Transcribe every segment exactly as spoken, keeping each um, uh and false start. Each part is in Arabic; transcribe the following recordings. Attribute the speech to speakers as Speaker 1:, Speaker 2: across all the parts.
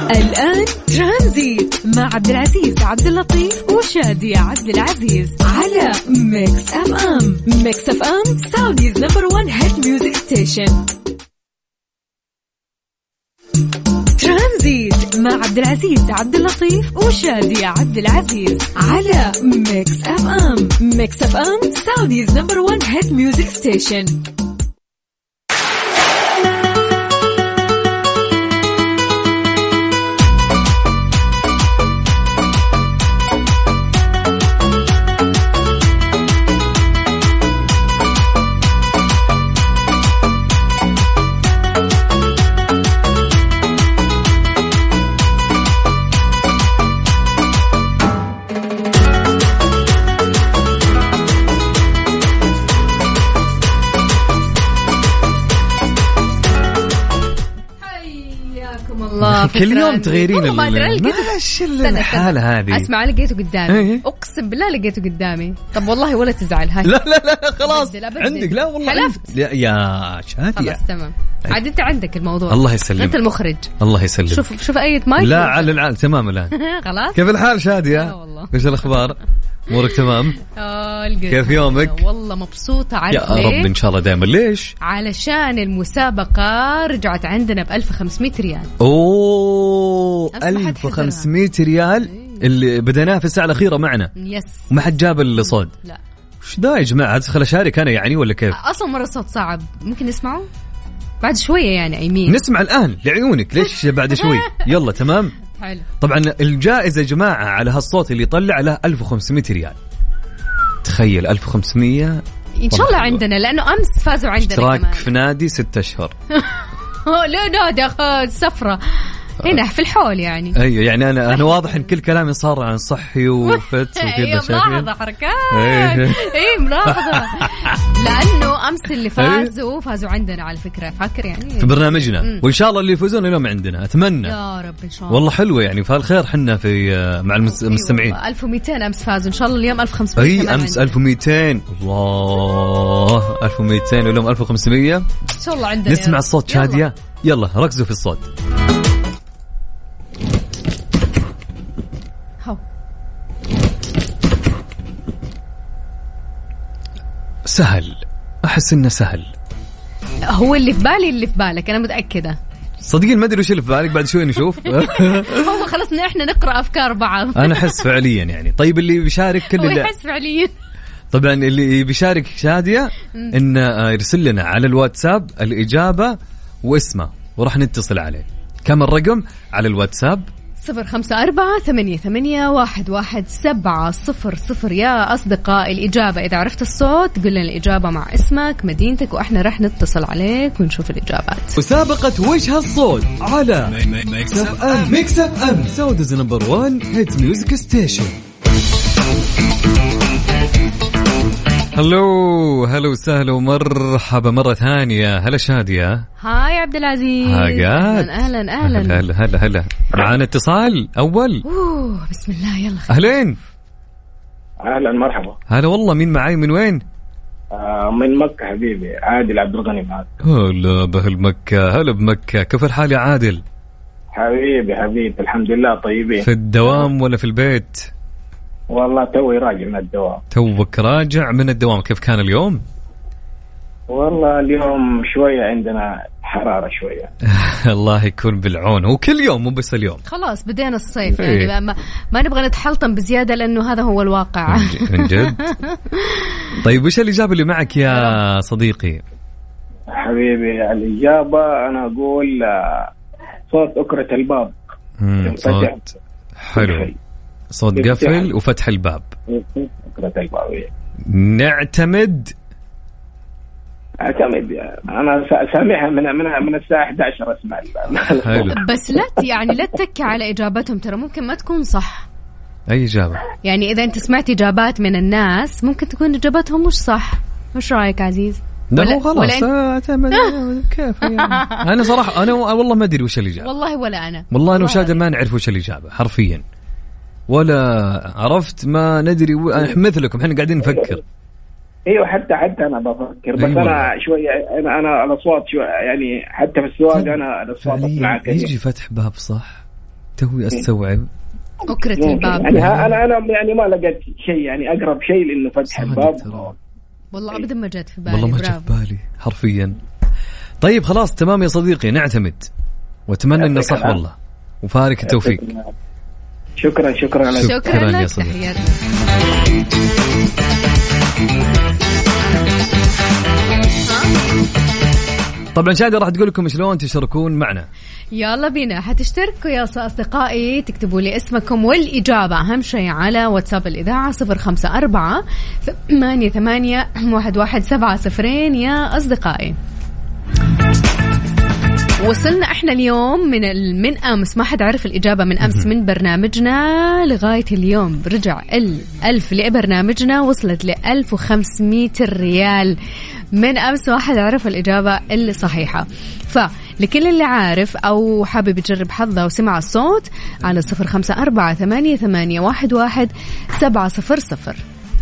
Speaker 1: الآن ترانزيت مع عبد العزيز عبد اللطيف وشادية عبد العزيز على ميكس أف أم. ميكس أف أم سعوديز نمبر وان هيت ميوزك ستيشن. ترانزيت مع عبد العزيز عبد اللطيف وشادية عبد العزيز على ميكس أف أم. ميكس أف أم سعوديز نمبر وان هيت ميوزك ستيشن.
Speaker 2: كل يوم تغيرين
Speaker 1: ما ادري
Speaker 2: لقيته الحالة هذه.
Speaker 1: اسمع لقيته قدامي ايه؟ اقسم بالله لقيته قدامي. طب والله ولا تزعل هاي.
Speaker 2: لا لا لا خلاص عندك. لا والله
Speaker 1: حلفت
Speaker 2: يا شادية.
Speaker 1: خلاص تمام عاد انت عندك الموضوع.
Speaker 2: الله يسلمك
Speaker 1: انت المخرج.
Speaker 2: الله يسلمك.
Speaker 1: شوف شوف اي مايك.
Speaker 2: لا على العال تمام الان.
Speaker 1: خلاص
Speaker 2: كيف الحال شادية؟ ايش الاخبار؟ امورك تمام؟
Speaker 1: اه
Speaker 2: كيف يومك؟
Speaker 1: والله مبسوطة. عارف
Speaker 2: يا رب ان شاء الله دائما. ليش؟
Speaker 1: علشان المسابقة رجعت عندنا ب ألف وخمسمية ريال.
Speaker 2: اوه ألف وخمسمية ريال اللي بدأناها في الساعة الأخيرة معنا.
Speaker 1: يس.
Speaker 2: وما حد جاب الصوت.
Speaker 1: لا
Speaker 2: وش دا يا جماعة؟ خل أشارك أنا يعني ولا كيف؟
Speaker 1: أصلا مرة صوت صعب. ممكن نسمعه بعد شوية يعني أيمين.
Speaker 2: نسمع الآن لعيونك. ليش بعد شوي؟ يلا تمام.
Speaker 1: حلو.
Speaker 2: طبعا الجائزة يا جماعة على هالصوت اللي يطلع له ألف وخمسمية ريال. تخيل ألف وخمسمية
Speaker 1: إن شاء الله عندنا لأنه أمس فازوا عندنا
Speaker 2: اشتراك
Speaker 1: كمان.
Speaker 2: في نادي ستة أشهر.
Speaker 1: لا نادي سفرة هنا في الحول يعني.
Speaker 2: ايوه يعني انا انا واضح ان كل كلامي صار عن صحي وفت وكذا.
Speaker 1: ايوه ملاحظه حركات. ايه ملاحظه. لانه امس اللي فازوا فازوا عندنا على فكره. فاكر يعني
Speaker 2: في برنامجنا م. وان شاء الله اللي يفوزون اليوم عندنا. اتمنى
Speaker 1: يا رب ان شاء الله.
Speaker 2: والله حلوه يعني فالخير حنا في مع المستمعين.
Speaker 1: أيوة. ألف ومئتين امس فازوا ان شاء الله اليوم ألف وخمسمية.
Speaker 2: اي امس ألف ومئتين. الله ألف ومئتين واليوم ألف وخمسمية ان
Speaker 1: شاء الله عندنا.
Speaker 2: نسمع الصوت شادية. يلا ركزوا في الصوت. سهل. أحس إنه سهل.
Speaker 1: هو اللي في بالي اللي في بالك أنا متأكدة.
Speaker 2: صدقين ما أدري وش اللي في بالك. بعد شوي نشوف.
Speaker 1: هو خلصنا إحنا نقرأ أفكار بعض.
Speaker 2: أنا أحس فعليا يعني. طيب اللي بيشارك كل اللي
Speaker 1: يحس فعليا.
Speaker 2: طبعا اللي بيشارك شادية إن يرسل لنا على الواتساب الإجابة واسمه وراح نتصل عليه. كم الرقم على الواتساب؟
Speaker 1: صفر خمسة أربعة ثمانية ثمانية واحد واحد سبعة صفر صفر. يا أصدقاء الإجابة إذا عرفت الصوت قل لنا الإجابة مع اسمك مدينتك وإحنا رح نتصل عليك ونشوف الإجابات.
Speaker 2: مسابقة وجه الصوت على ميكس أف أم. ميكس أف أم سعوديز نمبر وان هيت ميوزك ستيشن. هلو هلو سهلا ومرحبا مرة ثانية. هلا شادية.
Speaker 1: هاي عبد العزيز.
Speaker 2: هاقات.
Speaker 1: أهلا أهلا
Speaker 2: هلا هلا هلا. معانا اتصال أول.
Speaker 1: أوه بسم الله يلا.
Speaker 2: أهلين.
Speaker 3: أهلا مرحبا.
Speaker 2: هلا والله. مين معاي من وين؟
Speaker 3: آه من مكة حبيبي. عادل عبد الغني معك.
Speaker 2: هلا بأهل مكة. هلا بمكة. كيف الحال يا عادل؟
Speaker 3: حبيبي حبيبي الحمد لله طيبين.
Speaker 2: في الدوام ولا في البيت؟
Speaker 3: والله توي راجع من الدوام.
Speaker 2: توك راجع من الدوام. كيف كان اليوم؟
Speaker 3: والله اليوم شوية عندنا حرارة شوية.
Speaker 2: الله يكون بالعون. هو كل يوم مو بس اليوم.
Speaker 1: خلاص بدينا الصيف يعني ما, ما نبغى نتحلطم بزيادة لأنه هذا هو الواقع.
Speaker 2: من جد. طيب وش الإجابة اللي معك يا صديقي؟
Speaker 3: حبيبي الإجابة أنا أقول صوت أكرة الباب.
Speaker 2: صوت حلو. صوت قفل وفتح الباب. نعتمد
Speaker 3: اعتمد انا سامعها من من من الساعه إحدى عشر اسمع.
Speaker 1: بس لا يعني لا تتكي على اجابتهم ترى ممكن ما تكون صح.
Speaker 2: اي اجابه
Speaker 1: يعني اذا انت سمعت اجابات من الناس ممكن تكون اجابتهم مش صح. مش رايك عزيز؟
Speaker 2: لا هو خلاص اعتمد. كيف يعني؟ انا صراحه انا والله ما ادري وش الاجابه.
Speaker 1: والله ولا انا.
Speaker 2: والله انا وشادة ما نعرف وش الاجابه حرفيا. ولا عرفت ما ندري و... مثلكم احنا قاعدين نفكر.
Speaker 3: ايوه حتى حتى انا بفكر بس أيوة. انا شويه انا انا الاصوات شويه يعني حتى في السواقه انا الاصوات معك
Speaker 2: يجي فتح باب صح توي استوعب
Speaker 1: أكرة الباب.
Speaker 3: يعني ها أنا أنا يعني ما لقيت شيء يعني أقرب شيء لإنه فتح الباب.
Speaker 1: والله أبدا ما جت في بالي.
Speaker 2: والله ما جت في بالي حرفيا. طيب خلاص تمام يا صديقي نعتمد وأتمنى إنه صح والله وفارك التوفيق.
Speaker 3: شكرا شكرا
Speaker 1: شكرا, شكرا لك تحياتي.
Speaker 2: طبعا شادي راح تقول لكم شلون تشاركون معنا.
Speaker 1: يلا بينا حتشتركوا يا أصدقائي تكتبوا لي اسمكم والإجابة أهم شيء على واتساب الإذاعة صفر خمسة أربعة ثمانية ثمانية واحد واحد سبعة صفرين يا أصدقائي. وصلنا احنا اليوم من ال... من امس ما حد عرف الاجابه من امس من برنامجنا لغايه اليوم رجع الألف لبرنامجنا وصلت ل ألف وخمسمية ريال من امس واحد عرف الاجابه الصحيحه. فلكل اللي عارف او حابب يجرب حظه وسمع الصوت على صفر خمسة أربعة ثمانية ثمانية واحد واحد سبعة صفر صفر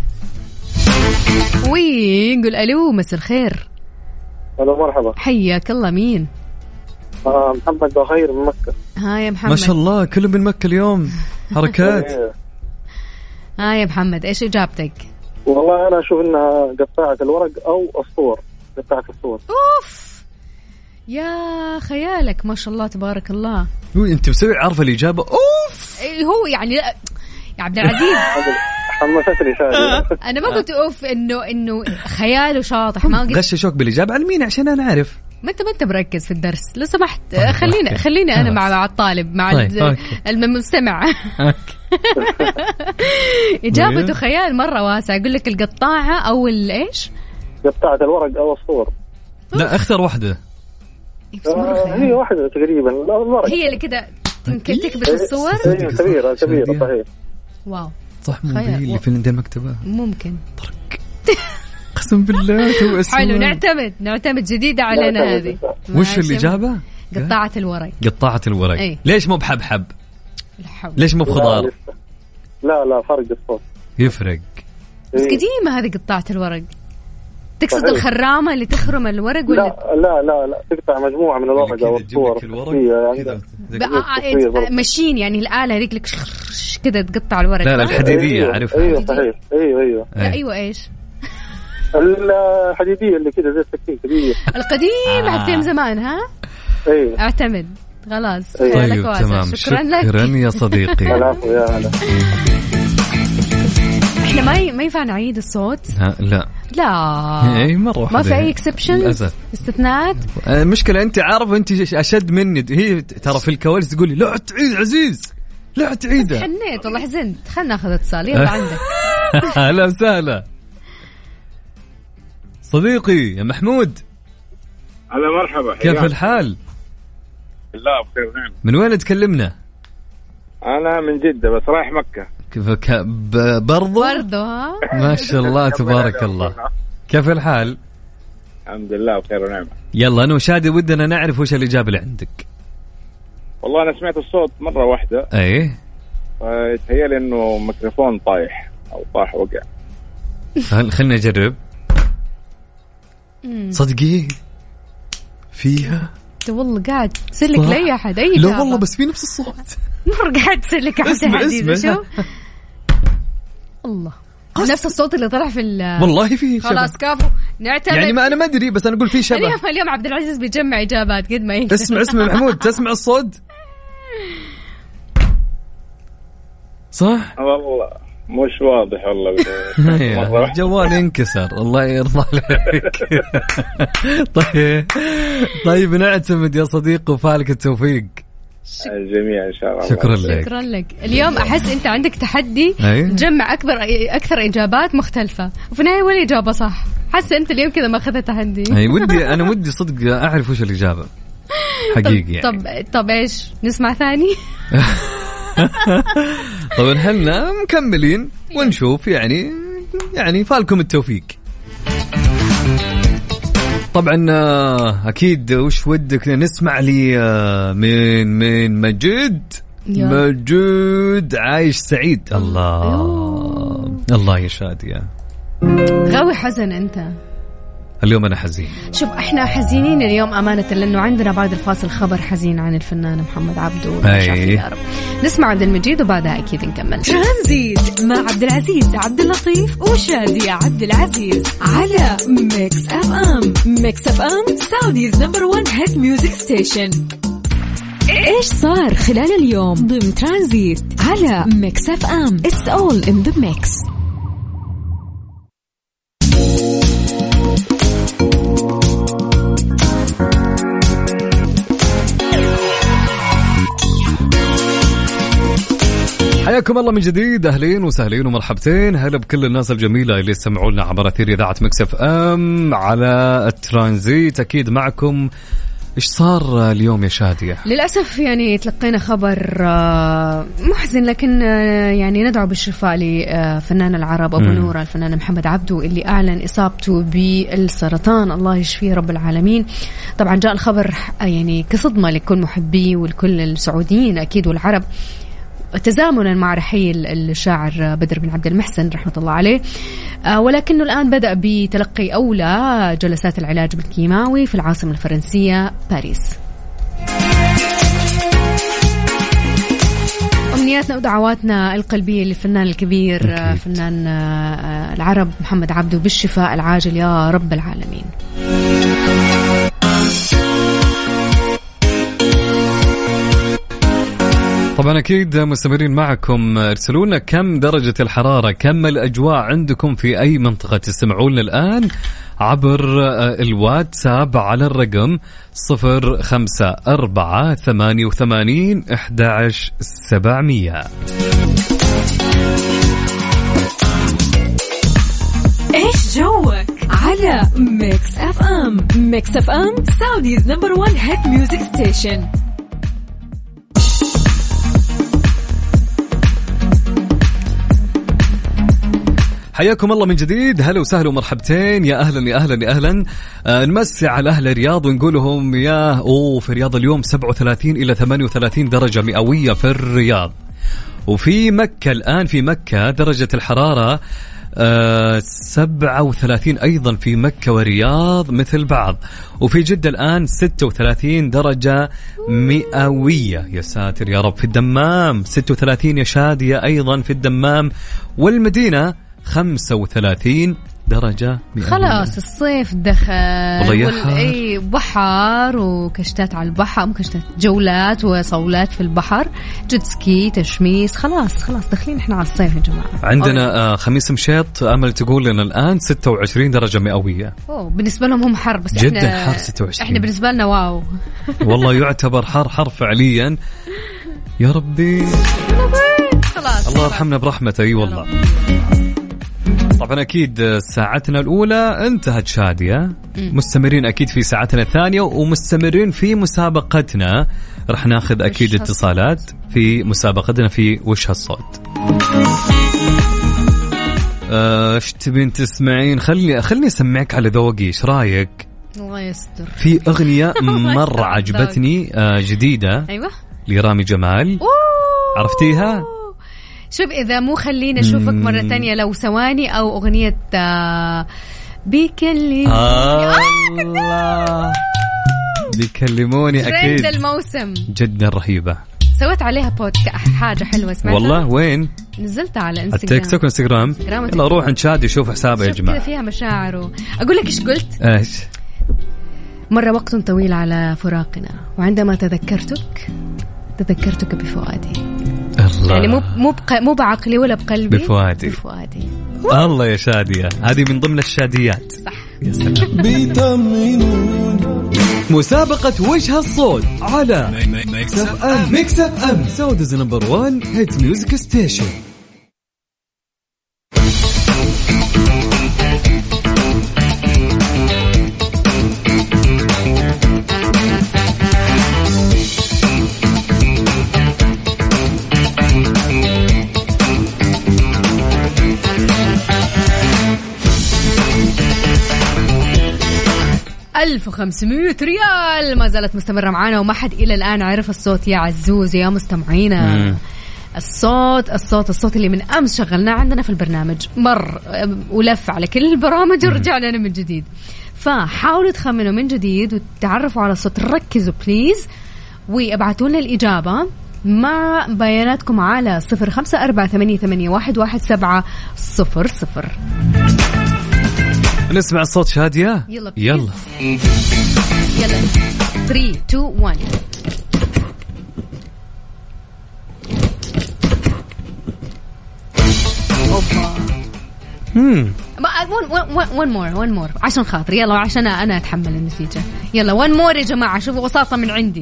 Speaker 1: ويقول الو مساء الخير.
Speaker 4: الو مرحبا
Speaker 1: حياك الله. مين؟
Speaker 4: آه محمد بخير من مكة.
Speaker 1: ها يا محمد.
Speaker 2: ما شاء الله كله من مكة اليوم حركات.
Speaker 1: ها يا محمد ايش اجابتك؟
Speaker 4: والله انا اشوف انها قطاعة الورق او الصور. قطاعة الصور.
Speaker 1: اوف يا خيالك ما شاء الله تبارك الله.
Speaker 2: انت مسوي عارفة الإجابة. اوف
Speaker 1: هو يعني يا عبد العزيز
Speaker 4: حمستني شادي.
Speaker 1: انا ما قلت اوف انه انه خياله شاطح ما قلت
Speaker 2: غششوك بالإجابة على مين عشان انا اعرف.
Speaker 1: ما انت ما انت مركز في الدرس لو سمحت. خلينا خليني انا مع مع الطالب مع
Speaker 2: طيب.
Speaker 1: المستمع. اجابته خيال مره واسع. اقول لك القطاعه او الايش؟
Speaker 4: قطاعة الورق او الصور.
Speaker 2: لا اختر واحده.
Speaker 4: آه هي واحده تقريبا. لا
Speaker 1: هي اللي كده تكبت الصور.
Speaker 4: كبيره كبيره صحيح.
Speaker 1: واو
Speaker 2: صح مو اللي في عند المكتبه
Speaker 1: ممكن
Speaker 2: طرق. قسم بالله تو اسمه.
Speaker 1: حلو نعتمد نعتمد جديدة علينا هذه.
Speaker 2: وش الإجابة؟
Speaker 1: قطاعة الورق.
Speaker 2: قطاعة الورق.
Speaker 1: أي.
Speaker 2: ليش مو بحبحب؟ ليش مو بخضار؟
Speaker 4: لا لا فرق الصوت
Speaker 2: يفرق.
Speaker 1: بس قديمة هذه قطاعة الورق. تقصد صحيح. الخرامة اللي تخرم الورق ولا؟
Speaker 4: لا لا لا لا تقطع مجموعة من الورق أو الصور.
Speaker 1: ماشين يعني الآلة هذيك لك كده تقطع الورق.
Speaker 2: لا لا الحديدية عارفها.
Speaker 4: أيوة صحيح أيوة أيوة.
Speaker 1: لا أيوة إيش؟
Speaker 4: الحديدية اللي كده زي السكين كبير.
Speaker 1: القديم حقتين زمان ها؟
Speaker 4: أيوة.
Speaker 1: اعتمد خلاص.
Speaker 2: طيب تمام شكرا لك. شكرا يا صديقي.
Speaker 4: العفو يا هلا.
Speaker 1: احنا ما ما ينفع نعيد الصوت.
Speaker 2: لا
Speaker 1: لا
Speaker 2: اي مره واحده
Speaker 1: ما في اي اكسبشن استثناءات.
Speaker 2: المشكله انت عارف انت اشد مني. هي ترى في الكواليس تقولي لا تعيد عزيز لا تعيده.
Speaker 1: حنيت والله حزنت. خلنا ناخذ اتصال يلا عندك.
Speaker 2: هلا وسهلا صديقي يا محمود.
Speaker 5: هلا مرحبا.
Speaker 2: كيف الحال؟
Speaker 5: لا بخير نعم.
Speaker 2: من وين تكلمنا؟
Speaker 5: انا من جدة بس رايح مكة.
Speaker 2: كيف ك... ب... برضو
Speaker 1: برضو ها
Speaker 2: ما شاء الله تبارك الله. كيف الحال؟
Speaker 5: الحمد لله بخير ونعمة.
Speaker 2: يلا انا وشادي ودنا نعرف وش الاجابة اللي عندك.
Speaker 5: والله انا سمعت الصوت مرة واحدة.
Speaker 2: ايه
Speaker 5: يتهيألي انه ميكروفون طايح او طاح وقع.
Speaker 2: خلنا نجرب. صدقي فيها
Speaker 1: والله قاعد تسلك لي احد اي
Speaker 2: لا والله بس في نفس الصوت.
Speaker 1: مر قاعد تسلك احد حديد شوف الله نفس الصوت اللي طلع في
Speaker 2: والله في
Speaker 1: خلاص كافو نعتمد.
Speaker 2: يعني ما انا ما ادري بس انا اقول في شبه.
Speaker 1: اليوم اليوم عبد العزيز بيجمع اجابات قد ما يقدر.
Speaker 2: اسمع اسمع محمود تسمع الصوت صح
Speaker 5: والله مش واضح والله.
Speaker 2: جوال انكسر الله يرضى عليك. طيب طيب نعتمد يا صديق وفالك التوفيق.
Speaker 5: الجميع ان شاء الله.
Speaker 2: شكرا لك.
Speaker 1: شكرا لك. اليوم احس انت عندك تحدي تجمع اكبر اكثر اجابات مختلفه وفي النهايه ولا اجابه صح. حاسه انت اليوم كذا ما اخذت تحدي.
Speaker 2: اي ودي انا ودي صدق اعرف وش الاجابه حقيقي يعني.
Speaker 1: طب طب ايش نسمع ثاني؟
Speaker 2: طبعا احنا مكملين ونشوف يعني يعني فالكم التوفيق. طبعا اكيد وش ودك نسمع لي من من مجد مجد عايش سعيد. الله الله يا شادية
Speaker 1: غاوي حزن انت.
Speaker 2: اليوم أنا حزين.
Speaker 1: شوف احنا حزينين اليوم أمانة لأنه عندنا بعد الفاصل خبر حزين عن الفنان محمد عبده.
Speaker 2: أي.
Speaker 1: نسمع عبد المجيد وبعدها أكيد نكمل
Speaker 6: ترانزيت مع عبد العزيز عبد اللطيف وشادية عبد العزيز على ميكس اف ام. ميكس اف ام سعوديز نمبر وان هيت ميوزك ستيشن. ايش صار خلال اليوم ضمن ترانزيت على ميكس اف ام. It's all in the mix.
Speaker 2: حياكم الله من جديد، أهلين وسهلين ومرحبتين، هلا بكل الناس الجميلة اللي يستمعوا لنا عبر أثير إذاعة ميكس اف ام على الترانزيت. أكيد معكم. إيش صار اليوم يا شادية؟
Speaker 1: للأسف يعني تلقينا خبر محزن، لكن يعني ندعو بالشفاء لفنان العرب أبو نورة الفنان محمد عبده اللي أعلن إصابته بالسرطان، الله يشفيه رب العالمين. طبعا جاء الخبر يعني كصدمة لكل محبيه والكل السعوديين أكيد والعرب، تزامنا مع رحيل الشاعر بدر بن عبد المحسن رحمة الله عليه، ولكنه الآن بدأ بتلقي أولى جلسات العلاج بالكيماوي في العاصمة الفرنسية باريس. أمنياتنا ودعواتنا القلبية للفنان الكبير أكيد. فنان العرب محمد عبده بالشفاء العاجل يا رب العالمين.
Speaker 2: طبعا أكيد مستمرين معكم، ارسلوا لنا كم درجة الحرارة، كم الأجواء عندكم في أي منطقة تستمعون الآن عبر الواتساب على الرقم صفر خمسة أربعة ثمانية وثمانين أحد عشر سبعمية.
Speaker 6: إيش جوك على ميكس أف أم. ميكس أف أم سعوديز نمبر وان هيت ميوزك ستيشن.
Speaker 2: حياكم الله من جديد، هلا وسهلا ومرحبتين، يا أهلا يا أهلا يا أهلا. آه نمسي على أهل الرياض ونقول لهم يا أوه في الرياض اليوم سبعة وثلاثين إلى ثمانية وثلاثين درجة مئوية في الرياض. وفي مكة الآن في مكة درجة الحرارة آه سبعة وثلاثين أيضا في مكة والرياض مثل بعض. وفي جدة الآن ستة وثلاثين درجة مئوية، يا ساتر يا رب. في الدمام ستة وثلاثين يا شادية أيضا في الدمام. والمدينة خمسة وثلاثين درجة مئوية.
Speaker 1: خلاص الصيف دخل، والأي بحر وكشتات على البحر، كشتات جولات وصولات في البحر، جيت سكي، تشميس، خلاص خلاص داخلين احنا على الصيف يا جماعة.
Speaker 2: عندنا آه خميس مشيط أمل تقول لنا الآن ستة وعشرين درجة مئوية.
Speaker 1: أوه بالنسبة لهم هم حر، بس
Speaker 2: جدا
Speaker 1: احنا
Speaker 2: حر ستة وعشرين.
Speaker 1: احنا بالنسبة لنا واو. والله
Speaker 2: يعتبر حر حر فعليا. يا ربي
Speaker 1: خلاص
Speaker 2: الله يرحمنا برحمته. اي والله. طبعا أكيد ساعتنا الأولى انتهت شادية، مستمرين أكيد في ساعتنا الثانية ومستمرين في مسابقتنا. رح ناخذ أكيد اتصالات في مسابقتنا في وش هالصوت. ايش تبين تسمعين؟ خلني خلني أسمعك على ذوقي، ايش رايك؟
Speaker 1: الله يستر.
Speaker 2: في أغنية مرة عجبتني جديدة.
Speaker 1: أيوة
Speaker 2: لرامي جمال. عرفتيها؟
Speaker 1: شوف إذا مو خلينا أشوفك مرة تانية لو ثواني، أو أغنية بيكلموني.
Speaker 2: الله بيكلموني أكيد
Speaker 1: الموسم
Speaker 2: جدا رهيبة.
Speaker 1: سويت عليها بودكاست حاجة حلوة سمعتها
Speaker 2: والله. وين؟
Speaker 1: نزلتها على انستغرام،
Speaker 2: التيك توك وانستغرام. يلا روح نشاهد شوف حسابه يا جماعة.
Speaker 1: فيها مشاعر. أقول لك إيش قلت؟
Speaker 2: إيش؟
Speaker 1: مرة وقت طويل على فراقنا، وعندما تذكرتك تذكرتك بفؤادي. الله. يعني مو مو مو بعقلي ولا بقلبي،
Speaker 2: بفؤادي.
Speaker 1: بفؤادي.
Speaker 2: الله يا شادية، هذه من ضمن الشاديات.
Speaker 1: صح.
Speaker 2: يا سلام. مسابقة وجه الصوت على ميكس اف ام. ميكس اف ام سعوديز نمبر وان هيت ميوزك ستيشن.
Speaker 1: ألف وخمسمية ريال ما زالت مستمرة معانا، وما حد إلى الآن عرف الصوت يا عزوز يا مستمعينا. مم. الصوت الصوت الصوت اللي من أمس شغلناه عندنا في البرنامج، مر ولف على كل البرامج ورجع لنا من جديد. فحاولوا تخمنوا من جديد وتعرفوا على الصوت. ركزوا بليز وابعتوا لنا الإجابة مع بياناتكم على صفر خمسة أربعة ثمانية ثمانية واحد واحد سبعة صفر صفر.
Speaker 2: نسمع الصوت شادية.
Speaker 1: يلا
Speaker 2: يلا
Speaker 1: يلا ثلاثة اثنين واحد.
Speaker 2: امم
Speaker 1: one more one more عشان خاطر يلا عشان أنا أتحمل النتيجة. يلا one more يا جماعة. شوفوا وساطة من عندي.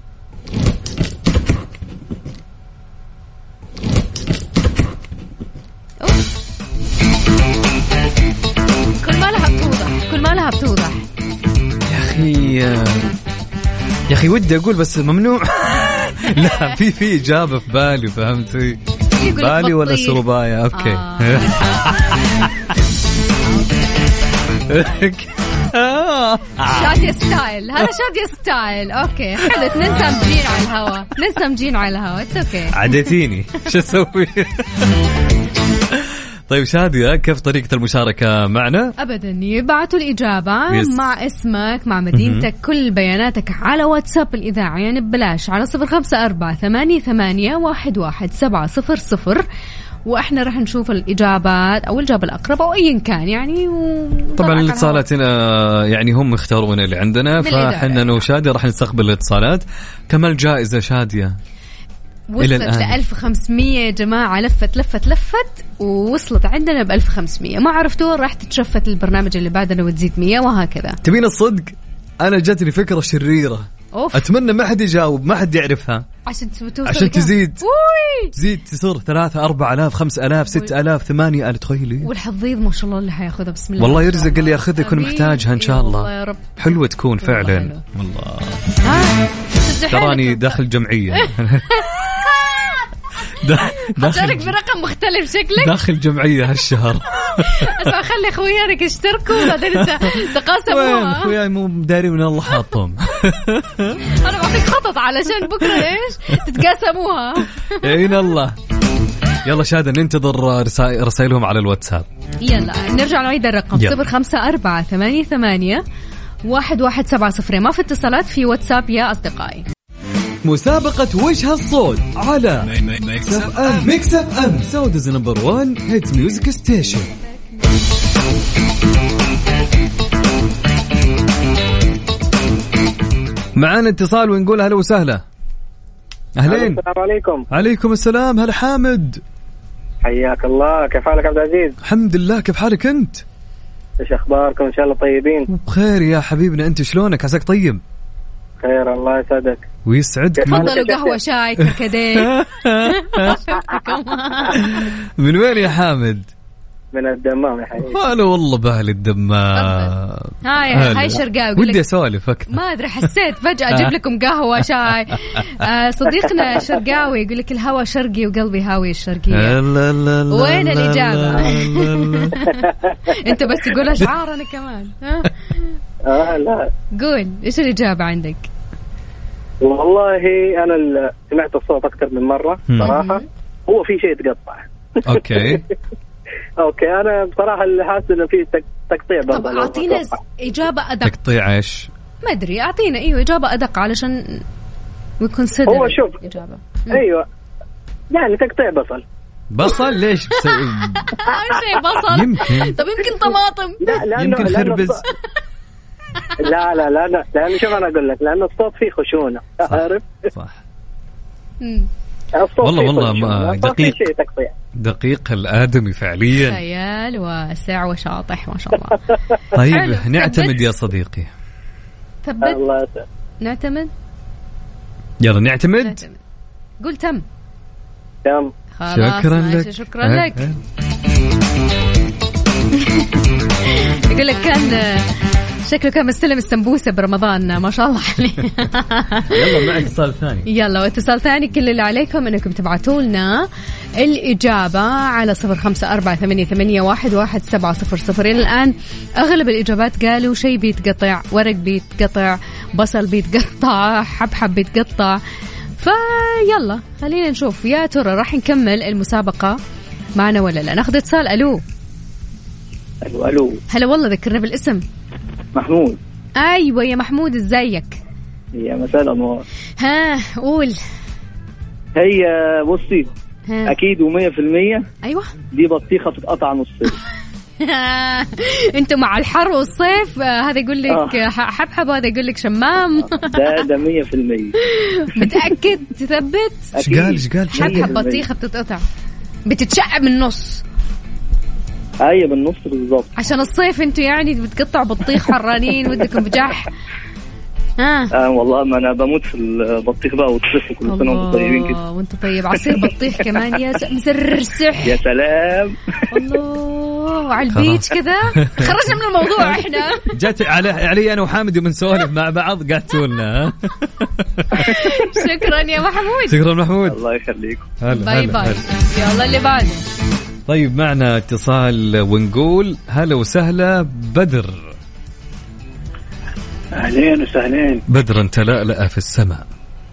Speaker 1: كل ما لها بتوضح كل ما لها بتوضح
Speaker 2: يا أخي يا أخي ودي أقول بس ممنوع. لا في في إجابة في بالي فهمتي. بالي ولا سروبايا. أوكي
Speaker 1: آه. شادية ستايل. هذا شادية ستايل. أوكي حدث ننسى على الهواء ننسى مجين على الهواء. It's okay.
Speaker 2: عديتيني شو أسوي؟ طيب شادية كيف طريقة المشاركة معنا؟
Speaker 1: أبدا يبعتوا الإجابة
Speaker 2: yes.
Speaker 1: مع اسمك مع مدينتك mm-hmm. كل بياناتك على واتساب الإذاعة يعني ببلاش على صفر خمسة أربعة ثمانية ثمانية واحد واحد سبعة صفر صفر وإحنا رح نشوف الإجابات أو الإجابة الأقرب أو أيا كان يعني.
Speaker 2: طبعا الاتصالات هنا يعني هم يختارون اللي عندنا فإحنا أنا وشادية رح نستقبل الاتصالات. كم الجائزة شادية؟
Speaker 1: وصلت لألف وخمسمية يا جماعة. لفت لفت لفت ووصلت عندنا بألف وخمسمية. ما عرفتوا راح تتشفت البرنامج اللي بعدنا وتزيد مية وهكذا.
Speaker 2: تبين الصدق أنا جاتني فكرة شريرة. أوف. أتمنى ما حد يجاوب ما حد يعرفها
Speaker 1: عشان
Speaker 2: عشان تزيد
Speaker 1: وي.
Speaker 2: تزيد تصير ثلاثة أربعة آلاف خمسة آلاف ستة آلاف ثمانية آلاف. تخيلي
Speaker 1: والحظيظ ما شاء الله اللي حياخذها بسم الله.
Speaker 2: والله يرزق اللي ياخذها يكون محتاجها إن شاء الله يا رب. حلوة تكون فعلا والله. تراني داخل جمعية.
Speaker 1: داخل برقم مختلف شكلك
Speaker 2: داخل جمعية هالشهر.
Speaker 1: اسمع خلي اخويانك يشتركوا بعدين تقاسموها.
Speaker 2: اخوياي مو داري من الله حاطهم.
Speaker 1: انا بعطيك خطط علشان بكره ايش تتقاسموها.
Speaker 2: يعين الله. يلا شادة ننتظر رسائل رسائلهم على الواتساب.
Speaker 1: يلا نرجع نعيد الرقم صفر خمسة أربعة ثمانية ثمانية واحد واحد سبعة صفر. ما في اتصالات في واتساب يا أصدقائي.
Speaker 2: مسابقة وجه الصوت على ميكس اف ام. ميكس اف ام سعوديز نمبر وان هيت ميوزك ستيشن. معانا اتصال ونقول هلا وسهلا. اهلين.
Speaker 4: السلام عليكم.
Speaker 2: عليكم السلام. هلا حامد.
Speaker 4: حياك الله. كيف حالك عبد العزيز؟
Speaker 2: الحمد لله. كيف حالك انت؟
Speaker 4: ايش اخباركم؟ ان شاء الله طيبين
Speaker 2: بخير يا حبيبنا. انت شلونك؟ عساك طيب؟
Speaker 4: خير الله يسعدك
Speaker 2: ويسعدك.
Speaker 1: تفضلوا قهوة شاي كركديه.
Speaker 2: من وين يا حامد؟
Speaker 4: من الدمام يا حبيبي.
Speaker 2: انا والله باهل الدمام.
Speaker 1: هاي هاي شرقاوي.
Speaker 2: ودي اسولف اكثر.
Speaker 1: ما ادري حسيت فجأة اجيب لكم قهوة شاي. آه صديقنا شرقاوي يقول لك الهوى شرقي وقلبي هاوي الشرقية.
Speaker 2: لا لا لا
Speaker 1: وين الإجابة؟ انت بس تقول اشعار انا كمان.
Speaker 4: آه لا
Speaker 1: قول إيش الإجابة عندك؟
Speaker 4: والله أنا سمعت الصوت أكثر من مرة صراحة. هو في شيء تقطع.
Speaker 2: أوكي.
Speaker 4: أوكي أنا بصراحة اللي حاسس إنه في تقطيع.
Speaker 1: طب أعطينا إجابة أدق.
Speaker 2: تقطيع إيش؟
Speaker 1: ما أدري أعطينا أيوة إجابة أدق علشان ويكونسيدر.
Speaker 4: هو شوف
Speaker 1: إجابة.
Speaker 4: أيوة يعني تقطيع بصل.
Speaker 2: بصل ليش؟
Speaker 1: شيء بصل.
Speaker 2: يمكن.
Speaker 1: طب يمكن طماطم.
Speaker 4: لا لأنه
Speaker 2: يمكن خربز.
Speaker 4: لا لا لا لا لأنه شوف أنا أقول لك لأنه الصوت فيه خشونة. عارف؟
Speaker 2: صح.
Speaker 4: والله
Speaker 2: والله ما دقيق دقيق الآدمي فعليا.
Speaker 1: خيال واسع وشاطح ما شاء الله.
Speaker 2: طيب نعتمد يا صديقي.
Speaker 1: ثبت. نعتمد.
Speaker 2: يلا نعتمد. نعتمد.
Speaker 1: قول تم.
Speaker 4: تم.
Speaker 2: شكرا لك.
Speaker 1: شكرا لك. يقول لك كان شكله كان مستلم السمبوسة برمضان ما شاء الله عليه.
Speaker 2: يلا معك اتصال ثاني.
Speaker 1: يلا واتصال ثاني. كل اللي عليكم انكم تبعتوا لنا الإجابة على صفر خمسة أربعة ثمانية ثمانية واحد واحد سبعة صفر صفر. إلى الآن أغلب الإجابات قالوا شيء بيتقطع، ورق بيتقطع، بصل بيتقطع، حبحب بيتقطع. فيلا خلينا نشوف يا ترى راح نكمل المسابقة معنا ولا لا. ناخذ اتصال. ألو.
Speaker 4: ألو ألو.
Speaker 1: هلا والله ذكرنا بالاسم.
Speaker 4: محمود.
Speaker 1: ايوه يا محمود، ازيك؟
Speaker 4: يا مساء الانوار.
Speaker 1: ها قول.
Speaker 4: هي بصي
Speaker 1: ها.
Speaker 4: اكيد ومية في المية
Speaker 1: ايوه
Speaker 4: دي بطيخه تتقطع نصين.
Speaker 1: انتوا مع الحر والصيف، هذا يقول لك
Speaker 4: آه.
Speaker 1: حبحب وهذا يقول لك شمام.
Speaker 4: ده ده مية في المية.
Speaker 1: متاكد؟ تثبت؟
Speaker 2: ايش قال ايش قال
Speaker 1: حبحب بطيخه بتتقطع، بتتشقى من النص.
Speaker 4: ايوه بالنص بالضبط.
Speaker 1: عشان الصيف انتوا يعني بتقطعوا بطيخ حرانين ودكم بجح. ها
Speaker 4: اه والله ما انا بموت في البطيخ بقى والصيف، كل سنه وانتم طيبين كده.
Speaker 1: وانتم طيب. عصير بطيخ كمان يا مسرسح.
Speaker 4: يا سلام.
Speaker 1: الله. وعلى البيتش كذا. خرجنا من الموضوع احنا.
Speaker 2: جات علي علي انا وحامد وبنسولف مع بعض قعدتوا لنا.
Speaker 1: شكرا يا محمود.
Speaker 2: شكرا محمود.
Speaker 4: الله يخليكم.
Speaker 1: باي باي. يلا اللي بعده.
Speaker 2: طيب معنا اتصال ونقول هلا وسهلا بدر.
Speaker 7: أهلين وسهلين.
Speaker 2: بدر انت لألأ في السماء.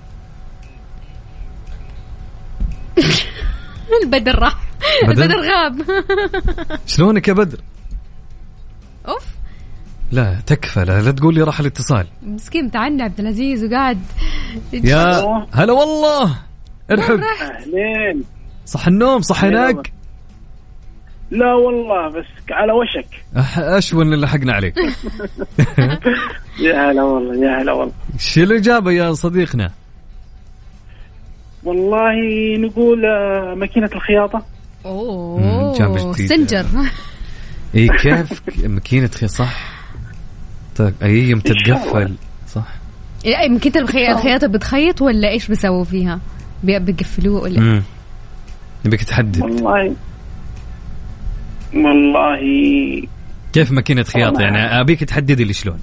Speaker 1: البدر راح. البدر غاب.
Speaker 2: شلونك يا بدر؟
Speaker 1: اوف
Speaker 2: لا تكفى، لا, لا تقول لي راح الاتصال.
Speaker 1: مسكين تعني عبد العزيز وقاعد.
Speaker 2: يا هلا والله ارحب.
Speaker 7: أهلين.
Speaker 2: صح النوم صح هناك؟
Speaker 7: لا والله بس على وشك.
Speaker 2: أشون اللي لحقنا عليك.
Speaker 7: يا هلا والله يا هلا والله.
Speaker 2: شو الإجابة يا صديقنا؟
Speaker 7: والله نقول ماكينة الخياطة.
Speaker 1: أوه سنجر.
Speaker 2: إيه كيف ماكينة خياطة صح. طيب أي يوم تتقفل صح.
Speaker 1: إيه ماكينة الخياطة بتخيط ولا إيش بيسووا فيها؟ بيقفلوه ولا؟
Speaker 2: امم نبيك تحدد.
Speaker 7: والله والله
Speaker 2: كيف ماكينة خياطة يعني أبيك تحددي لي شلون.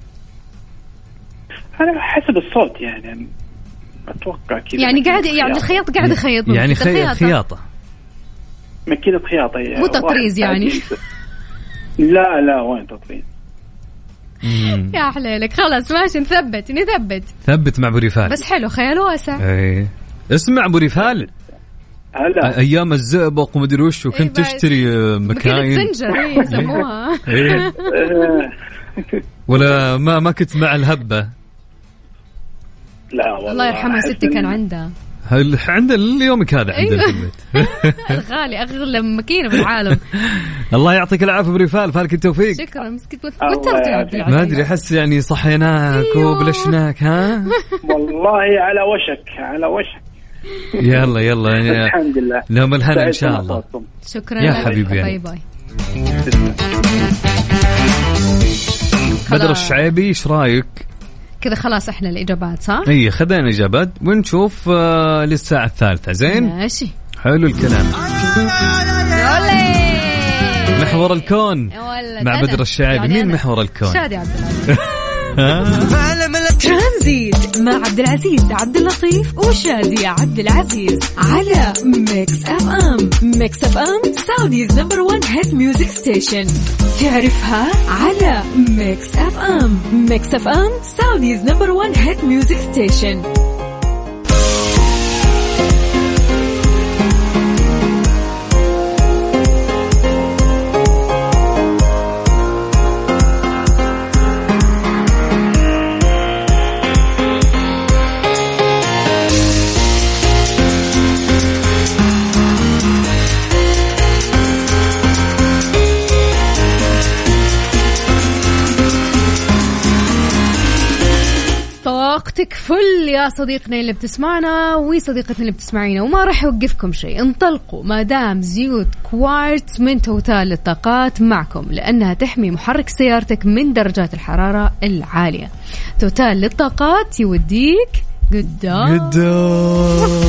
Speaker 7: على حسب الصوت يعني أتوقع كذا.
Speaker 1: يعني قاعد يعني الخياط قاعد يخيط
Speaker 2: يعني خياطة. خياطة
Speaker 7: ماكينة خياطة يعني.
Speaker 1: مو تطريز يعني.
Speaker 7: لا لا وين تطريز.
Speaker 1: يا حليلك. خلاص ماشي نثبت نثبت
Speaker 2: ثبت مع بوريفال.
Speaker 1: بس حلو خيال واسع.
Speaker 2: ايه اسمع بوريفال.
Speaker 7: هلا
Speaker 2: ايام الزئبق ومدري وش وكنت تشتري مكاين
Speaker 1: سنجر يسموها.
Speaker 2: ولا ما ما كنت مع الهبة.
Speaker 7: لا والله
Speaker 1: الله يرحمها ستي كان عندها.
Speaker 2: هل عند اليومك هذا عندنا في البيت.
Speaker 1: غالي أغلى ماكينة في العالم.
Speaker 2: الله يعطيك العافية بريفال فالك التوفيق.
Speaker 1: شكرا مسكت وترت يا عبد العزيز.
Speaker 2: ما أدري أحس يعني صحيناك وبلشناك ها.
Speaker 7: والله على وشك على وشك.
Speaker 2: يلا يلا يعني
Speaker 7: الحمد لله.
Speaker 2: نوم الهنا إن شاء الله.
Speaker 1: شكرا
Speaker 2: يا حبيبي.
Speaker 1: باي باي.
Speaker 2: بدر الشعيبي إيش رأيك؟
Speaker 1: كذا خلاص احنا الإجابات صح؟
Speaker 2: اي خذينا إجابات ونشوف آه للساعة الثالثة. زين
Speaker 1: ماشي
Speaker 2: حلو الكلام. محور الكون مع بدر الشعيبي. يعني مين محور الكون؟
Speaker 1: شادي عبد العزيز.
Speaker 6: ترانزيت مع عبد العزيز عبد اللطيف وشادي عبد العزيز على ميكس اف ام. ميكس اف ام سعوديز نمبر ون هيت ميوزك ستيشن. تعرفها على ميكس اف ام. ميكس اف ام سعوديز نمبر ون هيت ميوزك ستيشن.
Speaker 1: وقتك فل يا صديقنا اللي بتسمعنا وصديقتنا اللي بتسمعينا، وما راح يوقفكم شيء. انطلقوا ما دام زيوت كوارتز من توتال للطاقات معكم، لأنها تحمي محرك سيارتك من درجات الحرارة العالية. توتال للطاقات يوديك قدام
Speaker 2: قدام.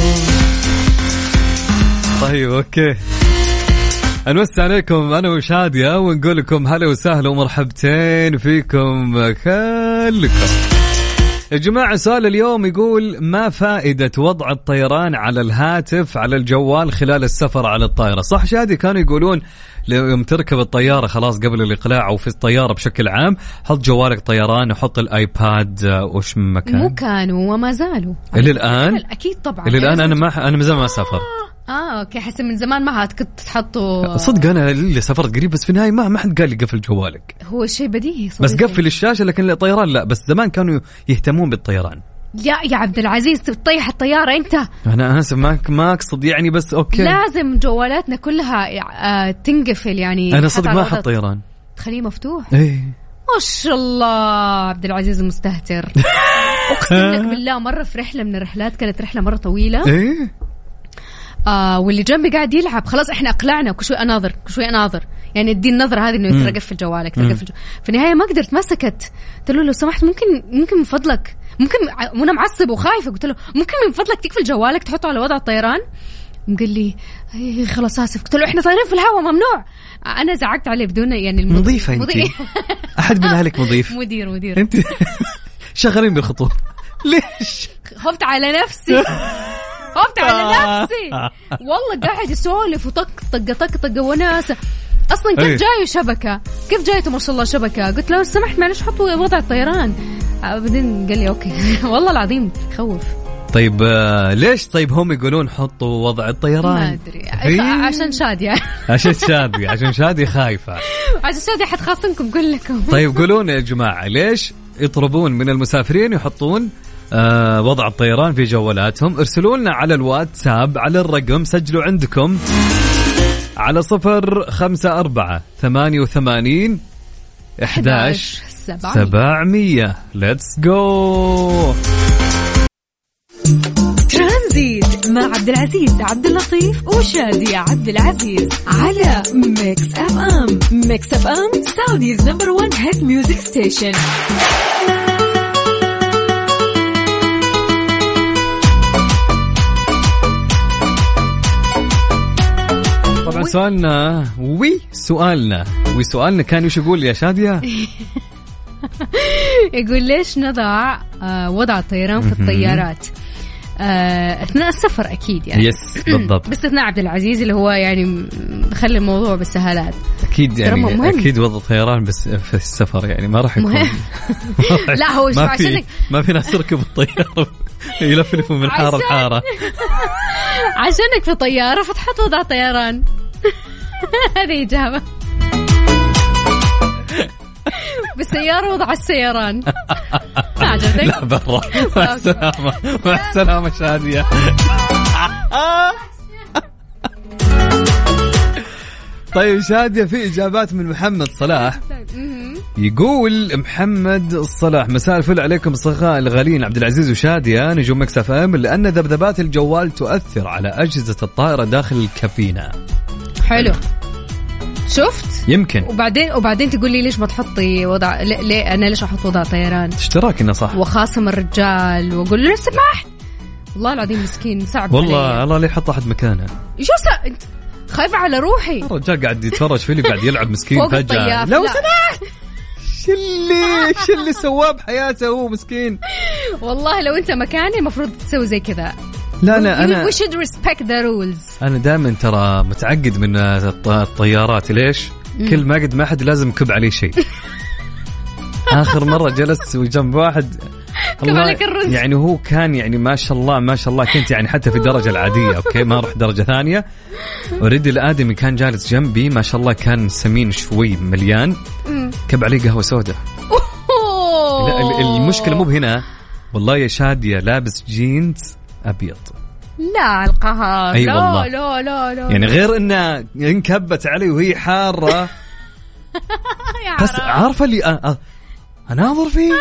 Speaker 2: طيب اوكي نمسي عليكم أنا وشادية ونقول لكم هلا وسهلا ومرحبتين فيكم كلكم. يا جماعة سؤال اليوم يقول ما فائدة وضع الطيران على الهاتف على الجوال خلال السفر على الطائرة؟ صح شادي كانوا يقولون يوم تركب الطيارة خلاص قبل الإقلاع أو في الطيارة بشكل عام حط جوالك طيران وحط الآيباد وش مكان.
Speaker 1: مو كانوا وما زالوا
Speaker 2: إلى الآن.
Speaker 1: أكيد طبعا
Speaker 2: إلى الآن أنا ما أنا مازال ما سافر.
Speaker 1: اه اوكي، حسب من زمان ما عاد كنت تحطه.
Speaker 2: صدق انا اللي سافرت قريب بس في النهايه ما ما حد قال لي قفل جوالك.
Speaker 1: هو شيء بديهي صديقي.
Speaker 2: بس قفل الشاشه، لكن الطيران لا. بس زمان كانوا يهتمون بالطيران.
Speaker 1: يا يا عبد العزيز تطيح الطياره انت.
Speaker 2: انا اسف ما ما اقصد يعني، بس اوكي
Speaker 1: لازم جوالاتنا كلها آه تنقفل يعني.
Speaker 2: انا صدق ما احط طيران،
Speaker 1: تخليه مفتوح.
Speaker 2: ايه
Speaker 1: ما شاء الله عبد العزيز المستهتر. اقسم لك بالله مره في رحله من الرحلات، كانت رحله مره طويله
Speaker 2: ايه
Speaker 1: آه واللي جنبي قاعد يلعب، خلاص احنا اقلعنا وكل شوي اناظر كل شوي اناظر، يعني ادي النظره هذه انه ترى قفل جوالك ترى قفل. في النهايه ما قدرت، ما سكت. قلت له لو سمحت ممكن ممكن من فضلك، ممكن وانا معصب وخايفه قلت له ممكن من فضلك تقفل جوالك تحطه على وضع الطيران. قال لي اي خلاص اسف. قلت له احنا طايرين في الهواء ممنوع. انا زعقت عليه بدون يعني المضيف.
Speaker 2: مضيفه انت مضيف. احد من اهلك مضيف؟
Speaker 1: مدير مدير
Speaker 2: انت شغالين بالخطوط ليش؟
Speaker 1: خفت على نفسي خفت على نفسي والله. قاعد يسولف وطق طق طق طق وناس اصلا كيف جاي شبكه، كيف جايته ما شاء الله شبكه. قلت له لو سمحت معلش حطوا وضع الطيران. بعدين قال لي اوكي. والله العظيم خوف.
Speaker 2: طيب آه ليش طيب هم يقولون حطوا وضع الطيران؟
Speaker 1: ما ادري عشان شاديه
Speaker 2: عشان شاديه عشان شاديه خايفه
Speaker 1: عشان شاديه حتخاصمكم كلكم.
Speaker 2: طيب قولون يا جماعه ليش يطلبون من المسافرين يحطون آه وضع الطيران في جوالاتهم؟ ارسلوا لنا على الواتساب على الرقم، سجلوا عندكم على صفر خمسة أربعة ثمانية وثمانين إحداش سبعمية. Let's go.
Speaker 6: ترانزيت مع عبد العزيز عبد اللطيف وشادي عبد العزيز على ميكس اف ام. ميكس اف ام سعوديز نمبر وان هيت ميوزك ستيشن.
Speaker 2: طبعا سؤالنا وي سؤالنا وي سؤالنا كان وش يقول يا شادية؟
Speaker 1: يقول ليش نضع آه وضع الطيران في الطيارات آه اثناء السفر؟ اكيد يعني
Speaker 2: يس بالضبط،
Speaker 1: باستثناء عبد العزيز اللي هو يعني خلي الموضوع بالسهالات.
Speaker 2: اكيد يعني اكيد وضع الطيران بس في السفر يعني ما راح يكون
Speaker 1: لا هو
Speaker 2: ما في ما في ناس يركب الطياره يلفلفوا من حاره لحاره
Speaker 1: عشانك في طياره فتحط وضع طيران. هذه إجابة. بالسيارة وضع السيران. عجبتك؟
Speaker 2: لا برا. مع السلامة مع السلامة شادية. طيب شادية في إجابات من محمد صلاح. يقول محمد الصلاح مساء الفل عليكم الصغار الغاليين عبد العزيز وشادية نجوم مكس اف ام، لأن ذبذبات الجوال تؤثر على أجهزة الطائرة داخل الكابينة.
Speaker 1: حلو شفت
Speaker 2: يمكن.
Speaker 1: وبعدين وبعدين تقول لي ليش ما تحطي وضع ليه, ليه انا ليش احط وضع طيران؟
Speaker 2: اشتراك انه صح
Speaker 1: وخاصم الرجال واقول له سمحت والله العظيم مسكين صعب
Speaker 2: والله
Speaker 1: علي.
Speaker 2: الله ليه يحط احد مكانه؟
Speaker 1: شو سا انت خايف على روحي؟
Speaker 2: الرجال قاعد يتفرج فيني قاعد يلعب مسكين فجأة لو سمحت شو اللي شو اللي سواه بحياته هو مسكين.
Speaker 1: والله لو انت مكاني المفروض تسوي زي كذا.
Speaker 2: لا لا أنا
Speaker 1: we should respect the rules.
Speaker 2: أنا دائما ترى متعقد من الطيارات. ليش؟ كل ما قد ما أحد لازم كب عليه شيء. آخر مرة جلست وجنب واحد الله يعني هو كان يعني ما شاء الله ما شاء الله كنت يعني حتى في الدرجة العادية أوكي ما أروح درجة ثانية. أريد الآدمي كان جالس جنبي ما شاء الله كان سمين شوي مليان كب عليه قهوة سوداء. لا المشكلة مو بهنا والله يا شادية لابس جينز أبيض.
Speaker 1: لا القهر
Speaker 2: أي
Speaker 1: لا,
Speaker 2: والله.
Speaker 1: لا لا لا
Speaker 2: يعني غير إنها انكبت علي وهي حارة بس عارفة اللي أ... أ... أناظر فيه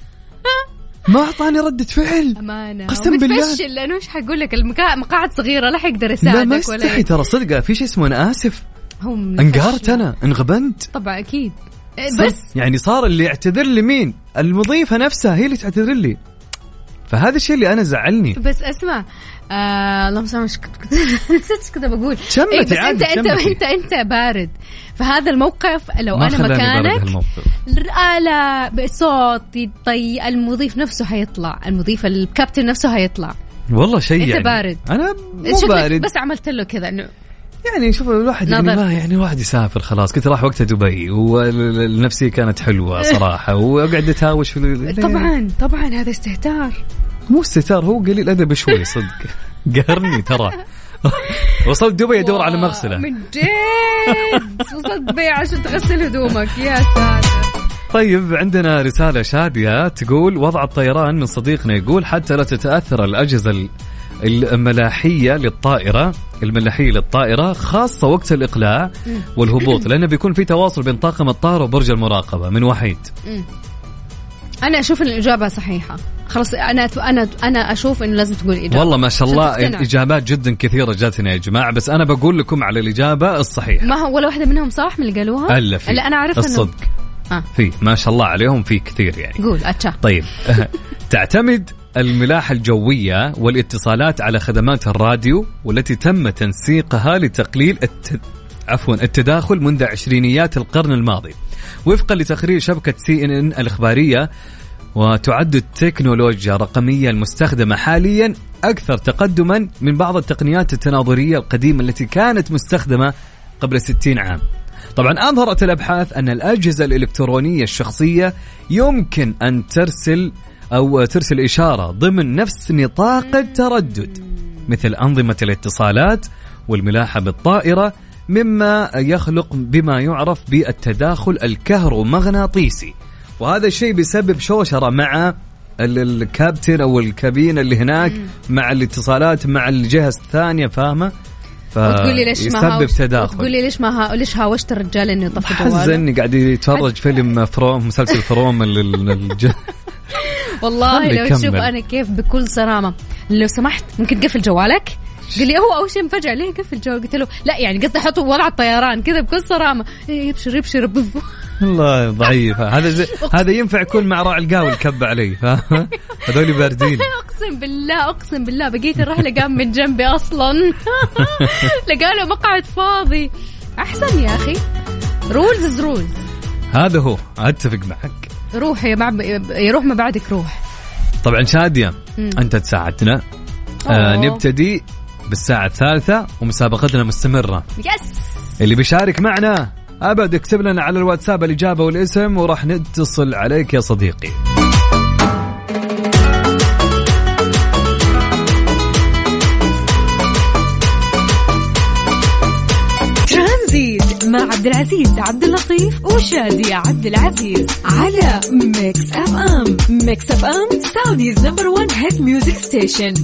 Speaker 2: ما أعطاني ردة فعل
Speaker 1: أمانة
Speaker 2: قسم بالله
Speaker 1: لأنه إيش حقول لك المكا... مقاعد صغيرة لا حيقدر يساعدك
Speaker 2: لا ما استحي ترى صدقة في شيء اسمه أنا آسف انقهرت أنا انغبنت
Speaker 1: طبعا أكيد
Speaker 2: بس يعني صار اللي يعتذر لي مين المضيفة نفسها هي اللي تعتذر لي فهذا الشيء اللي أنا زعلني.
Speaker 1: بس أسمع آه... اللهم صل نسيت كده بقول
Speaker 2: إيه بس
Speaker 1: أنت أنت أنت أنت بارد فهذا الموقف لو أنا مكانك لا بصوتي طي المضيف نفسه هيطلع المضيف الكابتن نفسه هيطلع
Speaker 2: والله شيء
Speaker 1: أنت
Speaker 2: يعني
Speaker 1: بارد
Speaker 2: أنا مو بارد
Speaker 1: بس عملت له كذا إنه
Speaker 2: يعني شوف الواحد يعني ما يعني الواحد يسافر خلاص كنت راح وقتها دبي والنفسية كانت حلوة صراحة وقعد أتهاوش في
Speaker 1: طبعا طبعا هذا استهتار
Speaker 2: مو استهتار هو قليل أدب شوي صدق قهرني ترى وصلت دبي أدور على مغسلة
Speaker 1: من جد. وصلت دبي عشان تغسل هدومك يا ساتر.
Speaker 2: طيب عندنا رسالة شادية تقول وضع الطيران من صديقنا، يقول حتى لا تتأثر الأجهزة الملاحية للطائرة الملاحية للطائرة خاصة وقت الإقلاع والهبوط، لأنه بيكون في تواصل بين طاقم الطائرة وبرج المراقبة. من وحيد.
Speaker 1: أنا أشوف أن الإجابة صحيحة. خلاص أنا أنا أنا أشوف إنه لازم تقول إجابة.
Speaker 2: والله ما شاء الله الإجابات جدا كثيرة جاتنا يا جماعة، بس أنا بقول لكم على الإجابة الصحيحة.
Speaker 1: ما هو ولا واحدة منهم صح من اللي قالوها؟
Speaker 2: ألا في
Speaker 1: أنا أعرف
Speaker 2: الصدق
Speaker 1: آه.
Speaker 2: في ما شاء الله عليهم في كثير يعني.
Speaker 1: قول أتشا.
Speaker 2: طيب تعتمد الملاحة الجوية والاتصالات على خدمات الراديو والتي تم تنسيقها لتقليل الت... عفوا التداخل منذ عشرينيات القرن الماضي وفقا لتقرير شبكة سي إن إن الإخبارية. وتعد التكنولوجيا الرقمية المستخدمة حاليا أكثر تقدما من بعض التقنيات التناظرية القديمة التي كانت مستخدمة قبل ستين عام. طبعا أظهرت الأبحاث أن الأجهزة الإلكترونية الشخصية يمكن أن ترسل أو ترسل إشارة ضمن نفس نطاق التردد مثل أنظمة الاتصالات والملاحة بالطائرة، مما يخلق بما يعرف بالتداخل الكهرومغناطيسي، وهذا الشيء بيسبب شوشرة مع الكابتن أو الكابين اللي هناك مع الاتصالات مع الجهة الثانية، فاهمة؟
Speaker 1: وتقولي ليش ما
Speaker 2: يسبب تداخل.
Speaker 1: تقولي ليش ما ها... ليش هاوشت الرجال إنه يطفي جواله؟
Speaker 2: حزني قاعد يتفرج فيلم فروم مسلسل فروم الج...
Speaker 1: والله لو تشوف أنا كيف بكل صرامة لو سمحت ممكن تقفل جوالك. قال لي هو أول شيء مفاجأ ليه قفل الجوال؟ قلت له لا يعني قصدي حطه وضع الطيران كذا بكل صرامة. إيه يبشر يبشر
Speaker 2: والله ضعيف هذا زي... هذا ينفع يكون مع راعي القهوة الكب علي فاهم؟ هذول باردين.
Speaker 1: أقسم بالله أقسم بالله بقيت الرحلة قام من جنبي أصلا لقاله مقعد فاضي. أحسن يا أخي رولز از رولز.
Speaker 2: هذا هو أتفق معك.
Speaker 1: روح يا مع... يروح ما بعدك روح.
Speaker 2: طبعا شادية مم. أنت تساعدنا. آه نبتدي بالساعة الثالثة ومسابقتنا مستمرة.
Speaker 1: يس.
Speaker 2: اللي بيشارك معنا أبد اكتب لنا على الواتساب الإجابة والاسم وراح نتصل عليك يا صديقي.
Speaker 6: ترانزيت مع عبد العزيز عبد اللطيف وشادي عبد العزيز على ميكس اف ام. ميكس اف ام سعوديز نمبر وان هيت ميوزك ستيشن.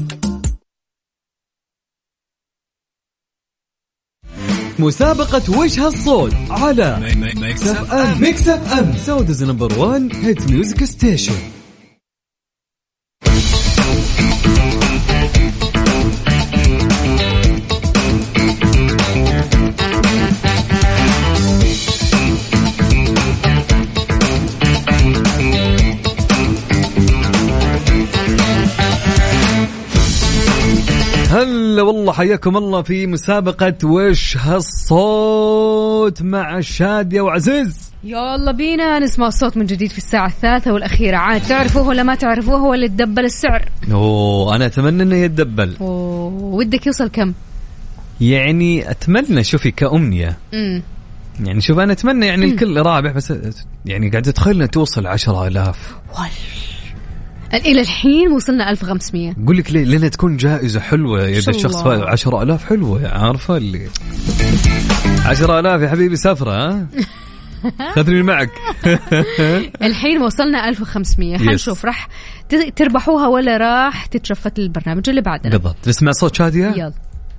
Speaker 2: مسابقة وجه الصوت على ميكس اف ام. ميكس اف ام سعوديز نمبر وان هيت ميوزك ستيشن. هلا والله حياكم الله في مسابقة وش هالصوت مع شادية وعزيز.
Speaker 1: يلا بينا نسمع الصوت من جديد في الساعة الثالثة والأخيرة. عاد تعرفوه ولا ما تعرفوه؟ هو اللي تدبل السعر.
Speaker 2: أوه أنا أتمنى إنه يتدبل.
Speaker 1: أوه ودك يوصل كم؟
Speaker 2: يعني أتمنى شوفي كأمنية.
Speaker 1: امم
Speaker 2: يعني شوف أنا أتمنى يعني مم. الكل رابح بس يعني قاعد تدخلنا توصل عشرة آلاف.
Speaker 1: إلى الحين وصلنا ألف وخمسمية.
Speaker 2: قول لك ليه؟ لأنها تكون جائزة حلوة إذا الشخص فاز. عشرة آلاف حلوة عارفة اللي عشرة آلاف يا حبيبي سفرة ها خذني معك.
Speaker 1: الحين وصلنا ألف وخمسمية. حنشوف راح تربحوها ولا راح تتشفت البرنامج اللي بعدنا.
Speaker 2: بالضبط. نسمع صوت شادية.
Speaker 1: يلا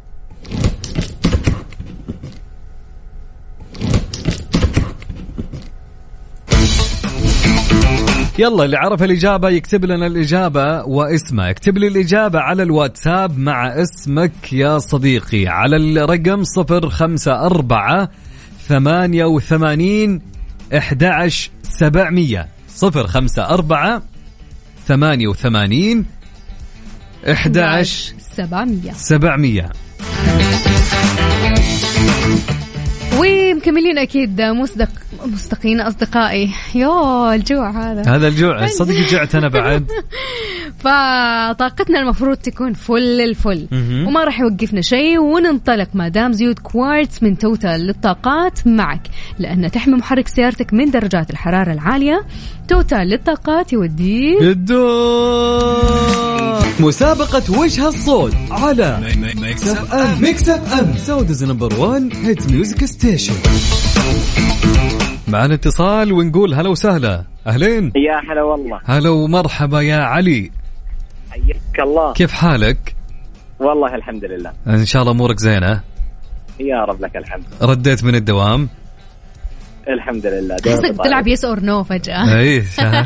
Speaker 2: يلا اللي عرف الإجابة يكتب لنا الإجابة واسمه. يكتب لي الإجابة على الواتساب مع اسمك يا صديقي على الرقم صفر خمسة أربعة ثمانية وثمانين أحد عشر سبعمية. صفر خمسة أربعة ثمانية وثمانين أحد عشر
Speaker 1: سبعمية
Speaker 2: سبعمية.
Speaker 1: ومكملين أكيد مصدق مستقين أصدقائي. يو الجوع هذا
Speaker 2: هذا الجوع صدقي جعت أنا بعد.
Speaker 1: فطاقتنا المفروض تكون فل الفل وما راح يوقفنا شيء، وننطلق ما دام زيوت كوارتز من توتال للطاقات معك، لأن تحمي محرك سيارتك من درجات الحرارة العالية. توتال للطاقات يوديك
Speaker 2: الدور. مسابقة وجه الصوت على ميكس اف ام. ميكس اف ام سعوديز نمبر وان هيت ميوزك ستيشن. معنا اتصال ونقول هلا وسهلا. أهلين.
Speaker 4: يا هلا والله.
Speaker 2: هلا ومرحبا يا علي.
Speaker 4: حياك الله.
Speaker 2: كيف حالك؟
Speaker 4: والله الحمد لله.
Speaker 2: إن شاء الله أمورك زينة.
Speaker 4: يا رب لك الحمد.
Speaker 2: رديت من الدوام؟
Speaker 4: الحمد لله.
Speaker 1: حسك بتلعب يس اور نو فجأة.
Speaker 2: ايه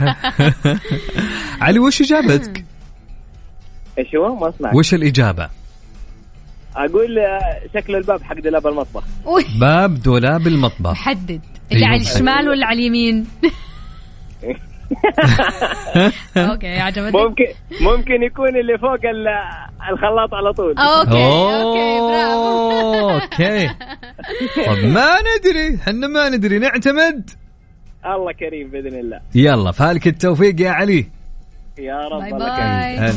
Speaker 2: علي وش إجابتك؟
Speaker 4: ايش هو؟ ما اسمع.
Speaker 2: وش الإجابة؟
Speaker 4: أقول شكل الباب حق دولاب المطبخ.
Speaker 2: باب دولاب المطبخ.
Speaker 1: حدد اللي على الشمال ولا على اليمين؟ اوكي عجبتك.
Speaker 4: ممكن ممكن يكون اللي فوق الخلاط على طول.
Speaker 1: اوكي اوكي برافو.
Speaker 2: اوكي طب ما ندري، حنا ما ندري، نعتمد.
Speaker 4: الله كريم باذن الله.
Speaker 2: يلا فالك التوفيق يا علي.
Speaker 4: يا رب.
Speaker 1: باي
Speaker 4: الله
Speaker 1: باي.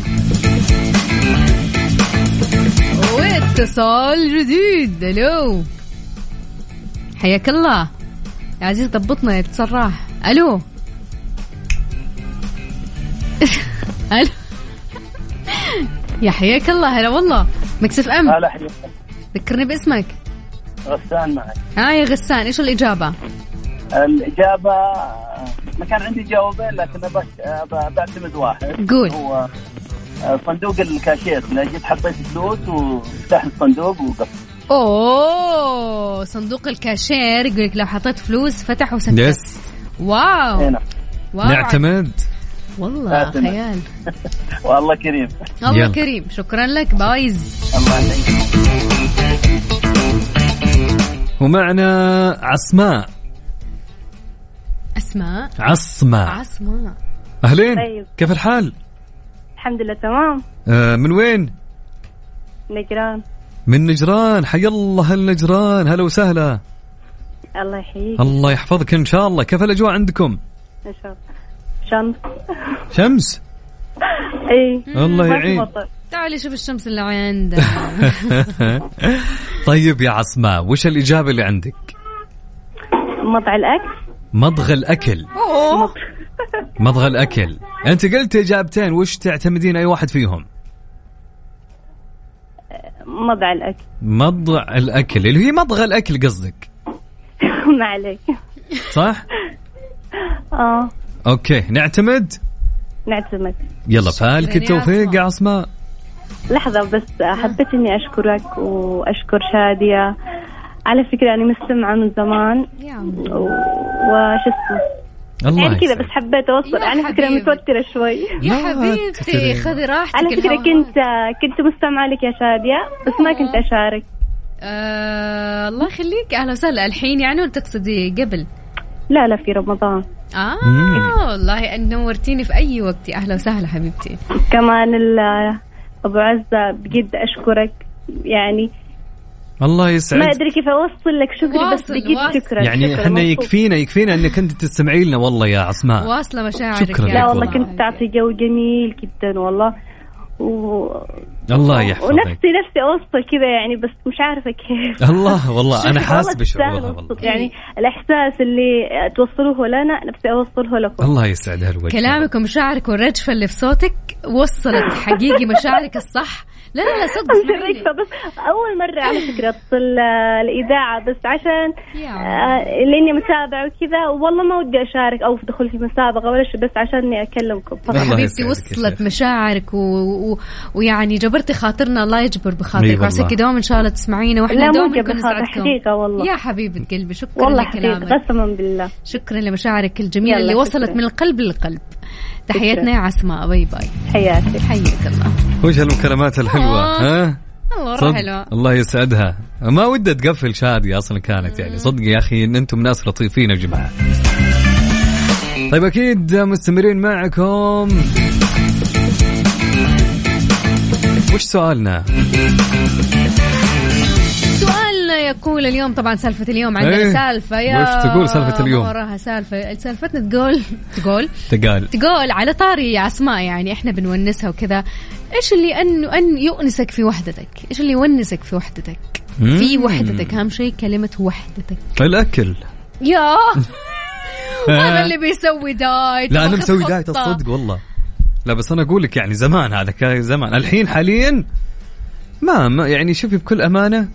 Speaker 1: واتصال جديد. الو حياك الله يا عزيز، ضبطنا يا تسراح. الو الو يا حياك الله. هلا والله. مكسف ام.
Speaker 4: هلا حياك.
Speaker 1: ذكرني باسمك.
Speaker 4: غسان معك.
Speaker 1: اه يا غسان، ايش الإجابة؟
Speaker 4: الإجابة ما كان عندي جوابين لكن بعتمد واحد.
Speaker 1: قول.
Speaker 4: هو صندوق الكاشير، لا جيت حطيت فلوس وفتح الصندوق وقفل.
Speaker 1: اوه صندوق الكاشير يقولك لو حطيت فلوس فتح وسكت.
Speaker 2: يس.
Speaker 1: واو.
Speaker 4: هنا.
Speaker 1: واو.
Speaker 2: نعتمد.
Speaker 1: والله
Speaker 4: أعتمد.
Speaker 1: خيال.
Speaker 4: والله كريم.
Speaker 1: الله
Speaker 2: يلا.
Speaker 1: كريم. شكرا لك. بايز.
Speaker 4: الله عليك.
Speaker 2: ومعنا عصماء.
Speaker 1: أسماء.
Speaker 2: عصماء.
Speaker 1: عصماء.
Speaker 2: أهلين.
Speaker 8: طيب.
Speaker 2: كيف الحال؟
Speaker 8: الحمد لله تمام.
Speaker 2: آه من وين؟
Speaker 8: نجران.
Speaker 2: من نجران. حي الله النجران. هلا وسهلا.
Speaker 8: الله يحييك.
Speaker 2: الله يحفظك إن شاء الله. كيف الأجواء عندكم؟
Speaker 8: إن شاء الله. شمس.
Speaker 2: شمس.
Speaker 8: إيه.
Speaker 2: الله يعين.
Speaker 1: تعالي شوف الشمس اللي عندنا.
Speaker 2: طيب يا عصماء وش الإجابة اللي عندك؟
Speaker 8: مضع الأكل.
Speaker 2: مضغ الأكل.
Speaker 1: أوه.
Speaker 2: مضغ الأكل. أنت قلت إجابتين، وش تعتمدين أي واحد فيهم؟
Speaker 8: مضع الأكل.
Speaker 2: مضغ الأكل اللي هي مضغ الأكل قصدك.
Speaker 8: ما عليك.
Speaker 2: صح؟
Speaker 8: آه.
Speaker 2: أوكي نعتمد.
Speaker 8: نعتمد.
Speaker 2: يلا فالك التوفيق يا عصماء.
Speaker 8: لحظة بس، حبيت إني أشكرك وأشكر شادية. على فكرة أنا مستمعة من زمان وش اسمه
Speaker 2: الله
Speaker 8: يعني كذا، بس حبيت أوصل. على فكرة متوترة شوي
Speaker 1: يا حبيبتي خذي راحتك.
Speaker 8: على فكرة كنت كنت مستمعة لك يا شادية بس ما كنت أشارك.
Speaker 1: آه الله يخليك. أهلا وسهلا. الحين يعني ولا تقصدي قبل؟
Speaker 8: لا لا في رمضان.
Speaker 1: آه والله أن نورتيني في أي وقت. أهلا وسهلا حبيبتي.
Speaker 8: كمان أبو عزة بجد أشكرك يعني.
Speaker 2: الله يسعد.
Speaker 8: ما أدري كيف أوصل لك شكري بس بجد شكرا.
Speaker 2: يعني احنا يكفينا يكفينا أنك أنت تستمعي لنا والله يا عصماء.
Speaker 1: واصلة مشاعرك.
Speaker 2: شكرا.
Speaker 8: لا والله كنت تعطي جو جميل جدا والله. و...
Speaker 2: الله يحفظك.
Speaker 8: ونفسي نفسي أوصل كذا يعني بس مش عارفة كيف.
Speaker 2: الله والله أنا حاسس بشعورها والله.
Speaker 8: يعني الإحساس اللي توصلوه لنا نفسي أوصله لكم.
Speaker 2: الله يسعد هالوجه.
Speaker 1: كلامك ومشاعرك والرجفة اللي في صوتك وصلت حقيقي مشاعرك الصح. لا لا لا صدق اسمعيني.
Speaker 8: بس أول مرة على فكرة أتصل الإذاعة بس عشان
Speaker 1: آه
Speaker 8: لأني متابعة وكذا، والله ما ودي أشارك أو أدخل في مسابقة ولا شيء، بس عشان إني أكلمكم.
Speaker 1: حبيبتي وصلت مشاعرك و... و... ويعني جبرتي خاطرنا. الله يجبر بخاطرك. وعساك دوم إن شاء الله تسمعينا وإحنا دوم نكون نساعدكم.
Speaker 8: حقيقة والله
Speaker 1: يا حبيبة قلبي. شكرا
Speaker 8: والله
Speaker 1: لكلامك.
Speaker 8: قسما بالله.
Speaker 1: شكرا لمشاعرك الجميلة اللي وصلت شكرا. من القلب للقلب. تحياتنا يا عسماء. باي باي.
Speaker 8: حياتي.
Speaker 1: حياك الله.
Speaker 2: وش هالمكالمات الحلوة. ها
Speaker 1: الله حلوة.
Speaker 2: الله يسعدها. ما ودي تقفل شادي أصلا كانت يعني صدق يا أخي إن أنتم ناس لطيفين يا جماعة. طيب أكيد مستمرين معكم. وش سؤالنا؟
Speaker 1: سؤالنا يا نقول اليوم طبعا سالفة اليوم عندنا
Speaker 2: ايه.
Speaker 1: سالفة يا
Speaker 2: وش تقول سالفة اليوم؟
Speaker 1: وراها سالفة. سالفتنا تقول تقول
Speaker 2: تقال
Speaker 1: تقول على طاري أسماء، يعني إحنا بنونسها وكذا. إيش اللي أن أن يؤنسك في وحدتك؟ إيش اللي يونسك في وحدتك؟
Speaker 2: مم.
Speaker 1: في وحدتك أهم شيء كلمة وحدتك.
Speaker 2: الأكل
Speaker 1: يا هذا اللي بيسوي دايت.
Speaker 2: لا أنا مسوي دايت الصدق والله. لا بس أنا أقول لك يعني زمان، هذا كان زمان. الحين حاليا ما, ما يعني شوفي بكل أمانة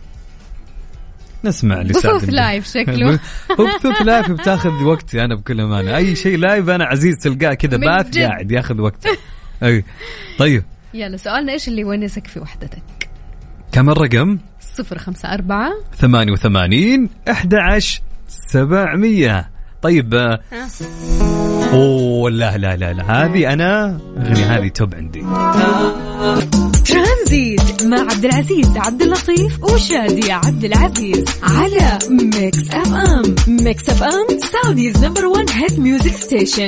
Speaker 2: نسمع لسان
Speaker 1: بثوث لايف شكله
Speaker 2: بثوث لايف بتاخذ وقتي أنا بكل أمانة. أي شيء لايف أنا عزيز تلقاه كذا باث قاعد ياخذ وقت. أي طيب يلا
Speaker 1: سؤالنا إيش اللي يونسك في وحدتك؟
Speaker 2: كم الرقم؟
Speaker 1: صفر خمسة أربعة
Speaker 2: ثمانية وثمانين أحد عشر سبعمية. طيب آه. أوه لا لا لا لا هذه أنا أغني هذه توب عندي.
Speaker 6: ترانزيت مع عبد العزيز عبد اللطيف وشادية عبد العزيز على ميكس اف ام. ميكس اف ام سعوديز نمبر وان هيت ميوزك ستيشن.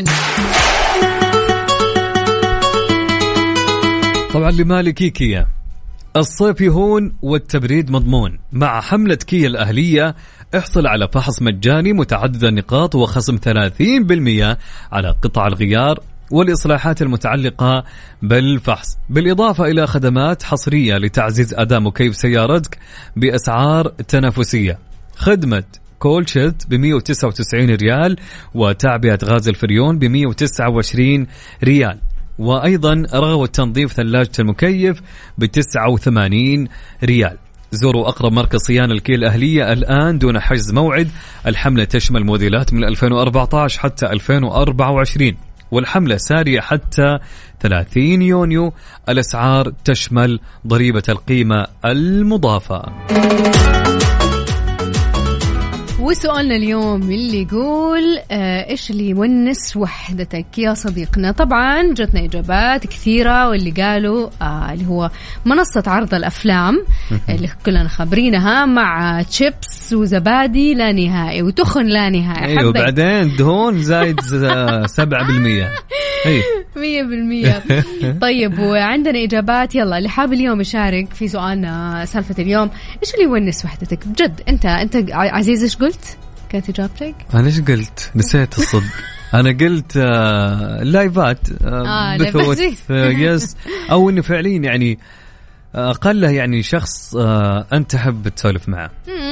Speaker 2: طبعا لمالكي كيا الصيف يهون والتبريد مضمون. مع حملة كيا الأهلية احصل على فحص مجاني متعدد النقاط وخصم ثلاثين بالمئة على قطع الغيار والإصلاحات المتعلقة بالفحص، بالإضافة إلى خدمات حصرية لتعزيز أداء مكيف سيارتك بأسعار تنافسية. خدمة كول شيت بمية وتسعة وتسعين ريال وتعبئة غاز الفريون بمية وتسعة وعشرين ريال، وأيضا رغوة تنظيف ثلاجة المكيف بتسعة وثمانين ريال. زوروا أقرب مركز صيانة الكيا الأهلية الآن دون حجز موعد. الحملة تشمل موديلات من ألفين وأربعة عشر حتى ألفين وأربعة وعشرين والحملة سارية حتى ثلاثين يونيو. الأسعار تشمل ضريبة القيمة المضافة.
Speaker 1: وسؤالنا اليوم اللي يقول آه إيش اللي يونس وحدتك يا صديقنا؟ طبعا جتنا إجابات كثيرة، واللي قالوا آه اللي هو منصة عرض الأفلام اللي كلنا خبرينها مع تشيبس وزبادي لا نهائي وتخن لا نهائي.
Speaker 2: أيوة وبعدين دهون زايد سبعة بالمية
Speaker 1: مية بالمية. طيب وعندنا إجابات. يلا اللي حاب اليوم يشارك في سؤالنا سالفة اليوم إيش اللي يونس وحدتك بجد؟ أنت أنت عزيز إيش قلت؟ كانت إجابتك؟
Speaker 2: أنا إيش قلت؟ نسيت الصدق. أنا قلت آه لايفات آه بثوث آه يس أو إنه فعليا يعني أقله يعني شخص آه أنت تحب تسولف معه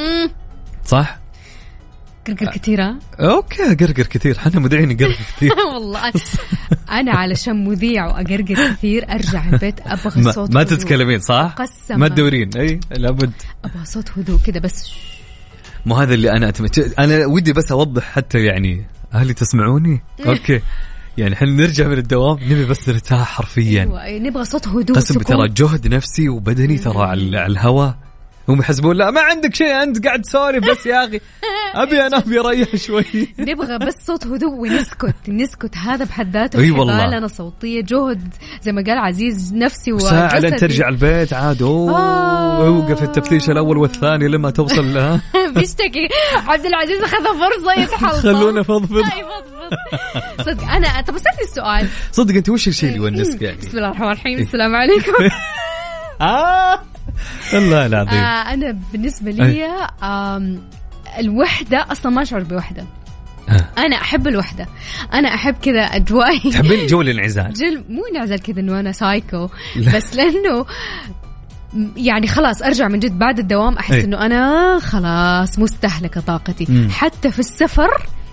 Speaker 2: صح؟
Speaker 1: قرقر كثيرة.
Speaker 2: أوكي قرقر كثير. حنا مذيعين قرقر كثير.
Speaker 1: والله أنا علشان مذيع وأقرقر كثير أرجع البيت أبغى صوت
Speaker 2: ما, ما تتكلمين صح؟
Speaker 1: قسما
Speaker 2: ما تدورين أي لابد
Speaker 1: أبغى صوت هدوء كده بس.
Speaker 2: مو هذا اللي أنا أتمنى. أنا ودي بس أوضح حتى يعني أهلي تسمعوني أوكي يعني حين نرجع من الدوام نبي بس نرتاح حرفيا.
Speaker 1: أيوة. نبغى صوت هدوء
Speaker 2: قسم ترى جهد نفسي وبدني ترى على الهواء. هم يحسبون لا ما عندك شيء أنت قاعد تسولف بس يا أخي أبي أنا أبي أريح شوي.
Speaker 1: نبغى بس صوت هدوء ونسكت نسكت. هذا بحد ذاته
Speaker 2: أي والله
Speaker 1: لنا صوتية جهد زي ما قال عزيز نفسي
Speaker 2: وساعة لين ترجع البيت عاد أوه وقف التفتيش الأول والثاني لما توصل لها.
Speaker 1: بيشتكي عبد العزيز أخذ فرصة يتحلط.
Speaker 2: خلونا فضفض.
Speaker 1: صدق أنا طب أسألني السؤال
Speaker 2: صدق أنت وش الشيء اللي يونسك يعني؟
Speaker 1: بسم الله الرحمن الرحيم. السلام عليكم.
Speaker 2: آه الله العظيم.
Speaker 1: آه أنا بالنسبة لي آه الوحدة أصلا ما أشعر بوحدة. أنا أحب الوحدة. أنا أحب كذا أجواء.
Speaker 2: تحبين جو الانعزال؟
Speaker 1: جل مو انعزال كذا إنه أنا سايكو بس لأنه يعني خلاص أرجع من جد بعد الدوام أحس إنه أنا خلاص مستهلكة طاقتي. م. حتى في السفر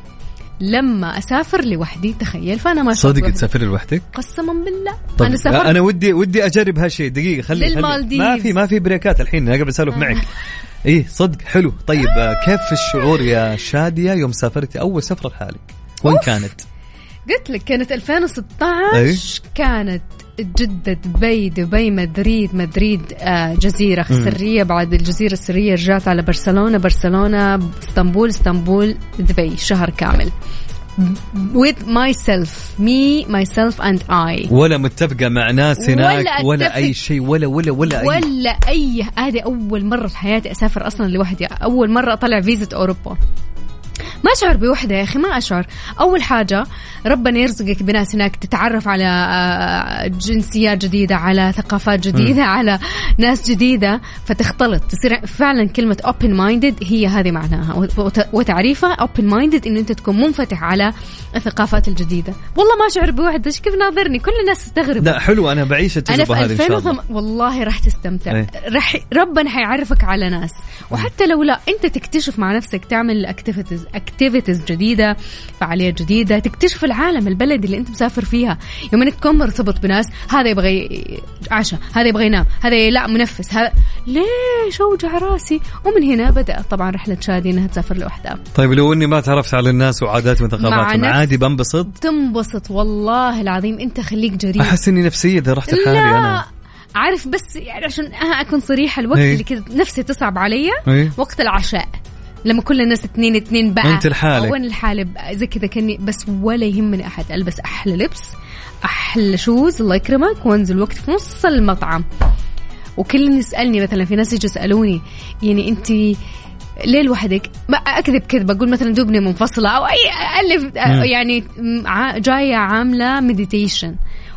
Speaker 1: لما أسافر لوحدي تخيل فأنا ما
Speaker 2: صدق تسافر لوحدك
Speaker 1: قسما بالله.
Speaker 2: طب أنا سافرت أنا ودي ودي أجرب هالشيء. دقيقة خلي, خلي ما في ما في بريكات الحين أنا قبل أسولف معك. إيه صدق حلو. طيب كيف الشعور يا شادية يوم سافرتي أول سفرة لحالك؟ وين كانت؟
Speaker 1: قلت لك كانت ألفين وستة عشر. كانت جدة دبي دبي مدريد مدريد آه جزيرة م. سرية. بعد الجزيرة السرية رجعت على برشلونة برشلونة اسطنبول اسطنبول دبي شهر كامل with myself me myself and I.
Speaker 2: ولا متفقة مع ناس هناك ولا, ولا أي شيء ولا ولا ولا أي
Speaker 1: ولا أي. هذه أول مرة في حياتي أسافر أصلا لوحدي. أول مرة أطلع فيزة أوروبا ما أشعر بوحدة يا أخي، ما أشعر. أول حاجة ربنا يرزقك بناس هناك تتعرف على جنسيات جديدة، على ثقافات جديدة، م. على ناس جديدة، فتختلط، تصير فعلا كلمة open minded هي هذه معناها وتعريفها. open minded إنه أنت تكون منفتح على الثقافات الجديدة. والله ما أشعر بوحدة. كيف ناظرني؟ كل الناس تستغرب.
Speaker 2: لا حلو، أنا بعيش التجربة هذه إن شاء الله.
Speaker 1: والله راح تستمتع. ايه؟ رح ربنا حيعرفك على ناس، وحتى لو لا أنت تكتشف مع نفسك، تعمل اكتيفيتيز اكتيفيتيز جديدة، فعاليات جديدة، تكتشف العالم، البلد اللي أنت مسافر فيها. يوم إنك تكون مرتبط بناس، هذا يبغى عشاء، هذا يبغى ينام، هذا لا منفس، هذا ليش أوجع راسي. ومن هنا بدأ طبعا رحلة شادي إنها تسافر لوحدها.
Speaker 2: طيب لو إني ما تعرفت على الناس وعاداتهم وثقافاتهم عادي بنبسط؟
Speaker 1: تنبسط والله العظيم. أنت خليك جريء.
Speaker 2: أحس إني نفسية إذا رحت لحالي أنا.
Speaker 1: عارف بس يعني عشان أكون صريحة، الوقت هي. اللي كده نفسي تصعب علي هي. وقت العشاء لما كل الناس اثنين اثنين بقى
Speaker 2: انت لحالك،
Speaker 1: وين الحالة زي كذا كني بس، ولا يهمني أحد، ألبس أحلى لبس، أحلى شوز، الله يكرمك، وانزل وقت في نص المطعم. وكل اللي يسألني مثلا، في ناس يجوا يسألوني يعني أنت ليه لوحدك؟ ما أكذب كذب، أقول مثلا دوبني منفصلة أو أي ألف يعني جاية عاملة مديتيشن.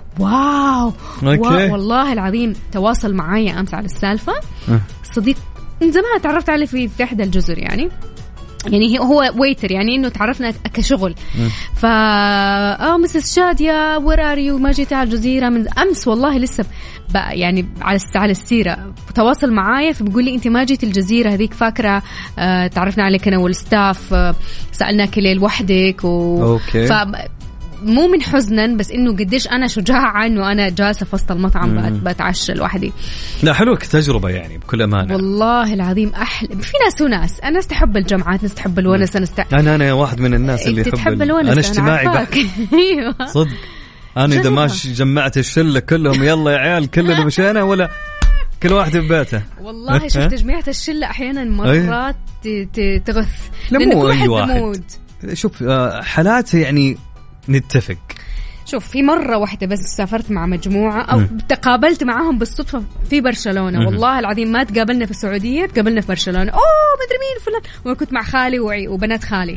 Speaker 1: واو, واو والله العظيم. تواصل معايا أمس على السالفة أه. صديق من زمان تعرفت عليه في في إحدى الجزر، يعني يعني هو ويتر، يعني إنه تعرفنا كشغل. فا آه مسز شادية وير ار يو، ما جيتي على الجزيرة من أمس. والله لسه بقى يعني على على السيرة تواصل معايا، فبقول لي أنت ما جيتي الجزيرة هذيك، فاكرة آه تعرفنا عليك أنا والستاف، آه سألناك ليه لوحدك و...
Speaker 2: أوكي. ف
Speaker 1: مو من حزنا، بس إنه قديش أنا شجاعة إنه أنا جالسة في وسط المطعم بتعشى لوحدي.
Speaker 2: لا حلوك تجربة يعني بكل أمانة.
Speaker 1: والله العظيم أحلى. في ناس وناس، أنا استحب الجامعات، ناس تحب الونس، أنا استحب.
Speaker 2: أنا أنا واحد من الناس اللي
Speaker 1: تحب الونس.
Speaker 2: أنا اجتماعي بحت. صدق. أنا إذا ما جمعت الشلة كلهم يلا يا عيال كلنا مشينا، ولا كل واحد في بيته.
Speaker 1: والله شفت تجميعة الشلة أحيانا مرات تغث،
Speaker 2: لأن كل واحد بمود. شوف حالات يعني نتفق.
Speaker 1: شوف في مرة واحدة بس سافرت مع مجموعة أو م. تقابلت معهم بالصدفة في برشلونة. م. والله العظيم ما تقابلنا في السعودية، تقابلنا في برشلونة. أوه مدري مين فلان، وأنا كنت مع خالي وبنات خالي،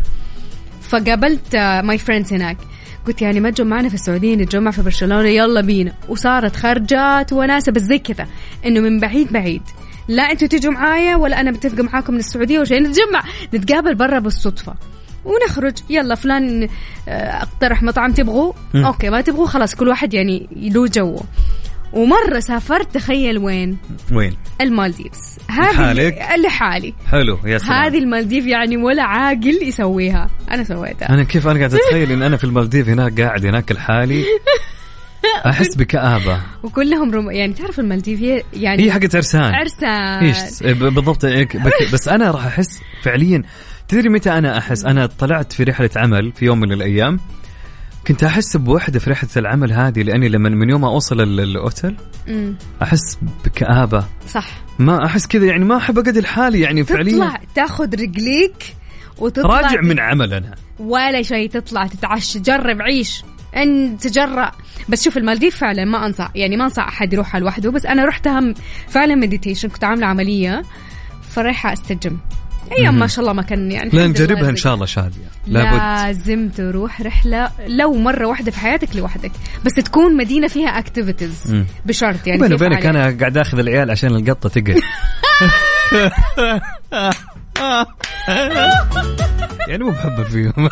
Speaker 1: فقابلت ماي فريندز هناك. قلت يعني ما تجمعنا في السعودية، نتجمع في برشلونة، يلا بينا. وصارت خرجات وناسة بس زي كذا، إنه من بعيد بعيد، لا أنتوا تيجوا معايا ولا أنا بتفق معاكم من السعودية وشيء، نتجمع نتقابل برا بالصدفة ونخرج. يلا فلان اقترح مطعم، تبغوا م. أوكي، ما تبغوا خلاص، كل واحد يعني له جوه. ومرة سافرت، تخيل وين؟
Speaker 2: وين؟
Speaker 1: المالديفز. هذه لحالي.
Speaker 2: حلو يا سلام.
Speaker 1: هذه المالديف يعني ولا عاقل يسويها، أنا سويتها.
Speaker 2: أنا كيف أنا قاعد أتخيل إن أنا في المالديف هناك قاعد هناك لحالي أحس بكآبة.
Speaker 1: وكلهم رم... يعني تعرف المالديف يعني
Speaker 2: هي حقت عرسان.
Speaker 1: عرسان
Speaker 2: إيش بالضبط. بس أنا راح أحس فعليا. تدري متى أنا أحس؟ أنا طلعت في رحلة عمل في يوم من الأيام، كنت أحس بوحدة في رحلة العمل هذه، لأني لما من يوم أوصل الأوتيل أحس بكآبة.
Speaker 1: صح.
Speaker 2: ما أحس كذا يعني، ما أحب أقعد لحالي يعني فعليا.
Speaker 1: تطلع تاخذ رجليك وتطلع
Speaker 2: راجع من عمل أنا
Speaker 1: ولا شيء، تطلع تتعشى، جرب، عيش، أن تجرأ. بس شوف المالديف فعلا ما أنصح، يعني ما أنصح أحد يروحها لوحده، بس أنا رحتها فعلا مديتيشن، كنت عاملة عملية فريحة أستجم. أيام ما شاء الله ما كان يعني.
Speaker 2: لا نجربها إن شاء الله شادية.
Speaker 1: لازم تروح رحلة لو مرة واحدة في حياتك لوحدك، بس تكون مدينة فيها اكتيفيتيز بشرط يعني.
Speaker 2: بيني وبينك أنا قاعد أخذ العيال عشان القطة تقعد. يعني مو بحب فيهم.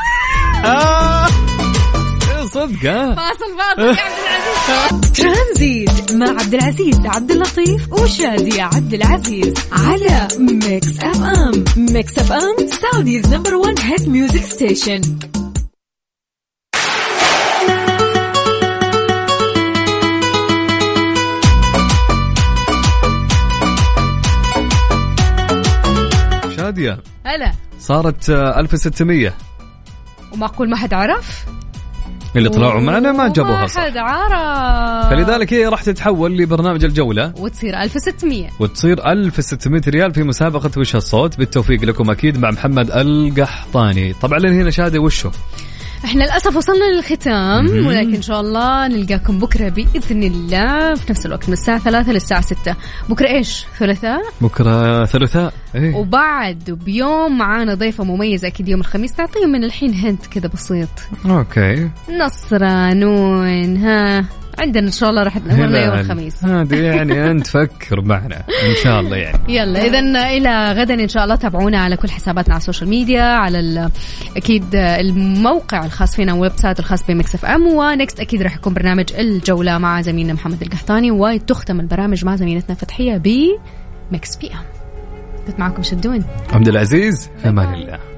Speaker 2: صدق. ها
Speaker 1: فاصل فاصل يا عبد العزيز.
Speaker 6: ترانزيت مع عبد العزيز عبد اللطيف وشادية عبد العزيز على ميكس اف ام. ميكس اف ام سعوديز نمبر وان هيت ميوزك ستيشن.
Speaker 2: شادية
Speaker 1: هلا
Speaker 2: صارت ألف وستمية
Speaker 1: ومعقول ما حد عرف؟
Speaker 2: اللي طلعوا معنا ما جابوها صح.
Speaker 1: ما حد عرف،
Speaker 2: فلذلك هي راح تتحول لبرنامج الجولة
Speaker 1: وتصير ألف وستمية
Speaker 2: وتصير ألف وستمية ريال في مسابقة وش الصوت. بالتوفيق لكم أكيد مع محمد القحطاني. طبعا هنا شادي وشه
Speaker 1: احنا للأسف وصلنا للختام، ولكن إن شاء الله نلقاكم بكرة بإذن الله في نفس الوقت من الساعة ثلاثة للساعة ستة. بكرة إيش؟ ثلاثاء؟
Speaker 2: بكرة ثلاثاء. إيه؟
Speaker 1: وبعد بيوم معانا ضيفة مميزة أكيد يوم الخميس، تعطيهم من الحين هنت كذا بسيط.
Speaker 2: أوكي.
Speaker 1: نصرانون ها عندنا إن شاء الله راح تنورنا يوم الخميس.
Speaker 2: هذه يعني أنت فكر معنا إن شاء الله يعني.
Speaker 1: يلا إذن إلى غدا إن شاء الله. تابعونا على كل حساباتنا على السوشيال ميديا، على أكيد الموقع الخاص فينا ويب سايت الخاص بميكس اف ام. ونكست أكيد راح يكون برنامج الجولة مع زميلنا محمد القحطاني، وتختم البرامج مع زميلتنا فتحية بميكس بي ام. كنت معكم شدون
Speaker 2: عبد العزيز، في أمان الله.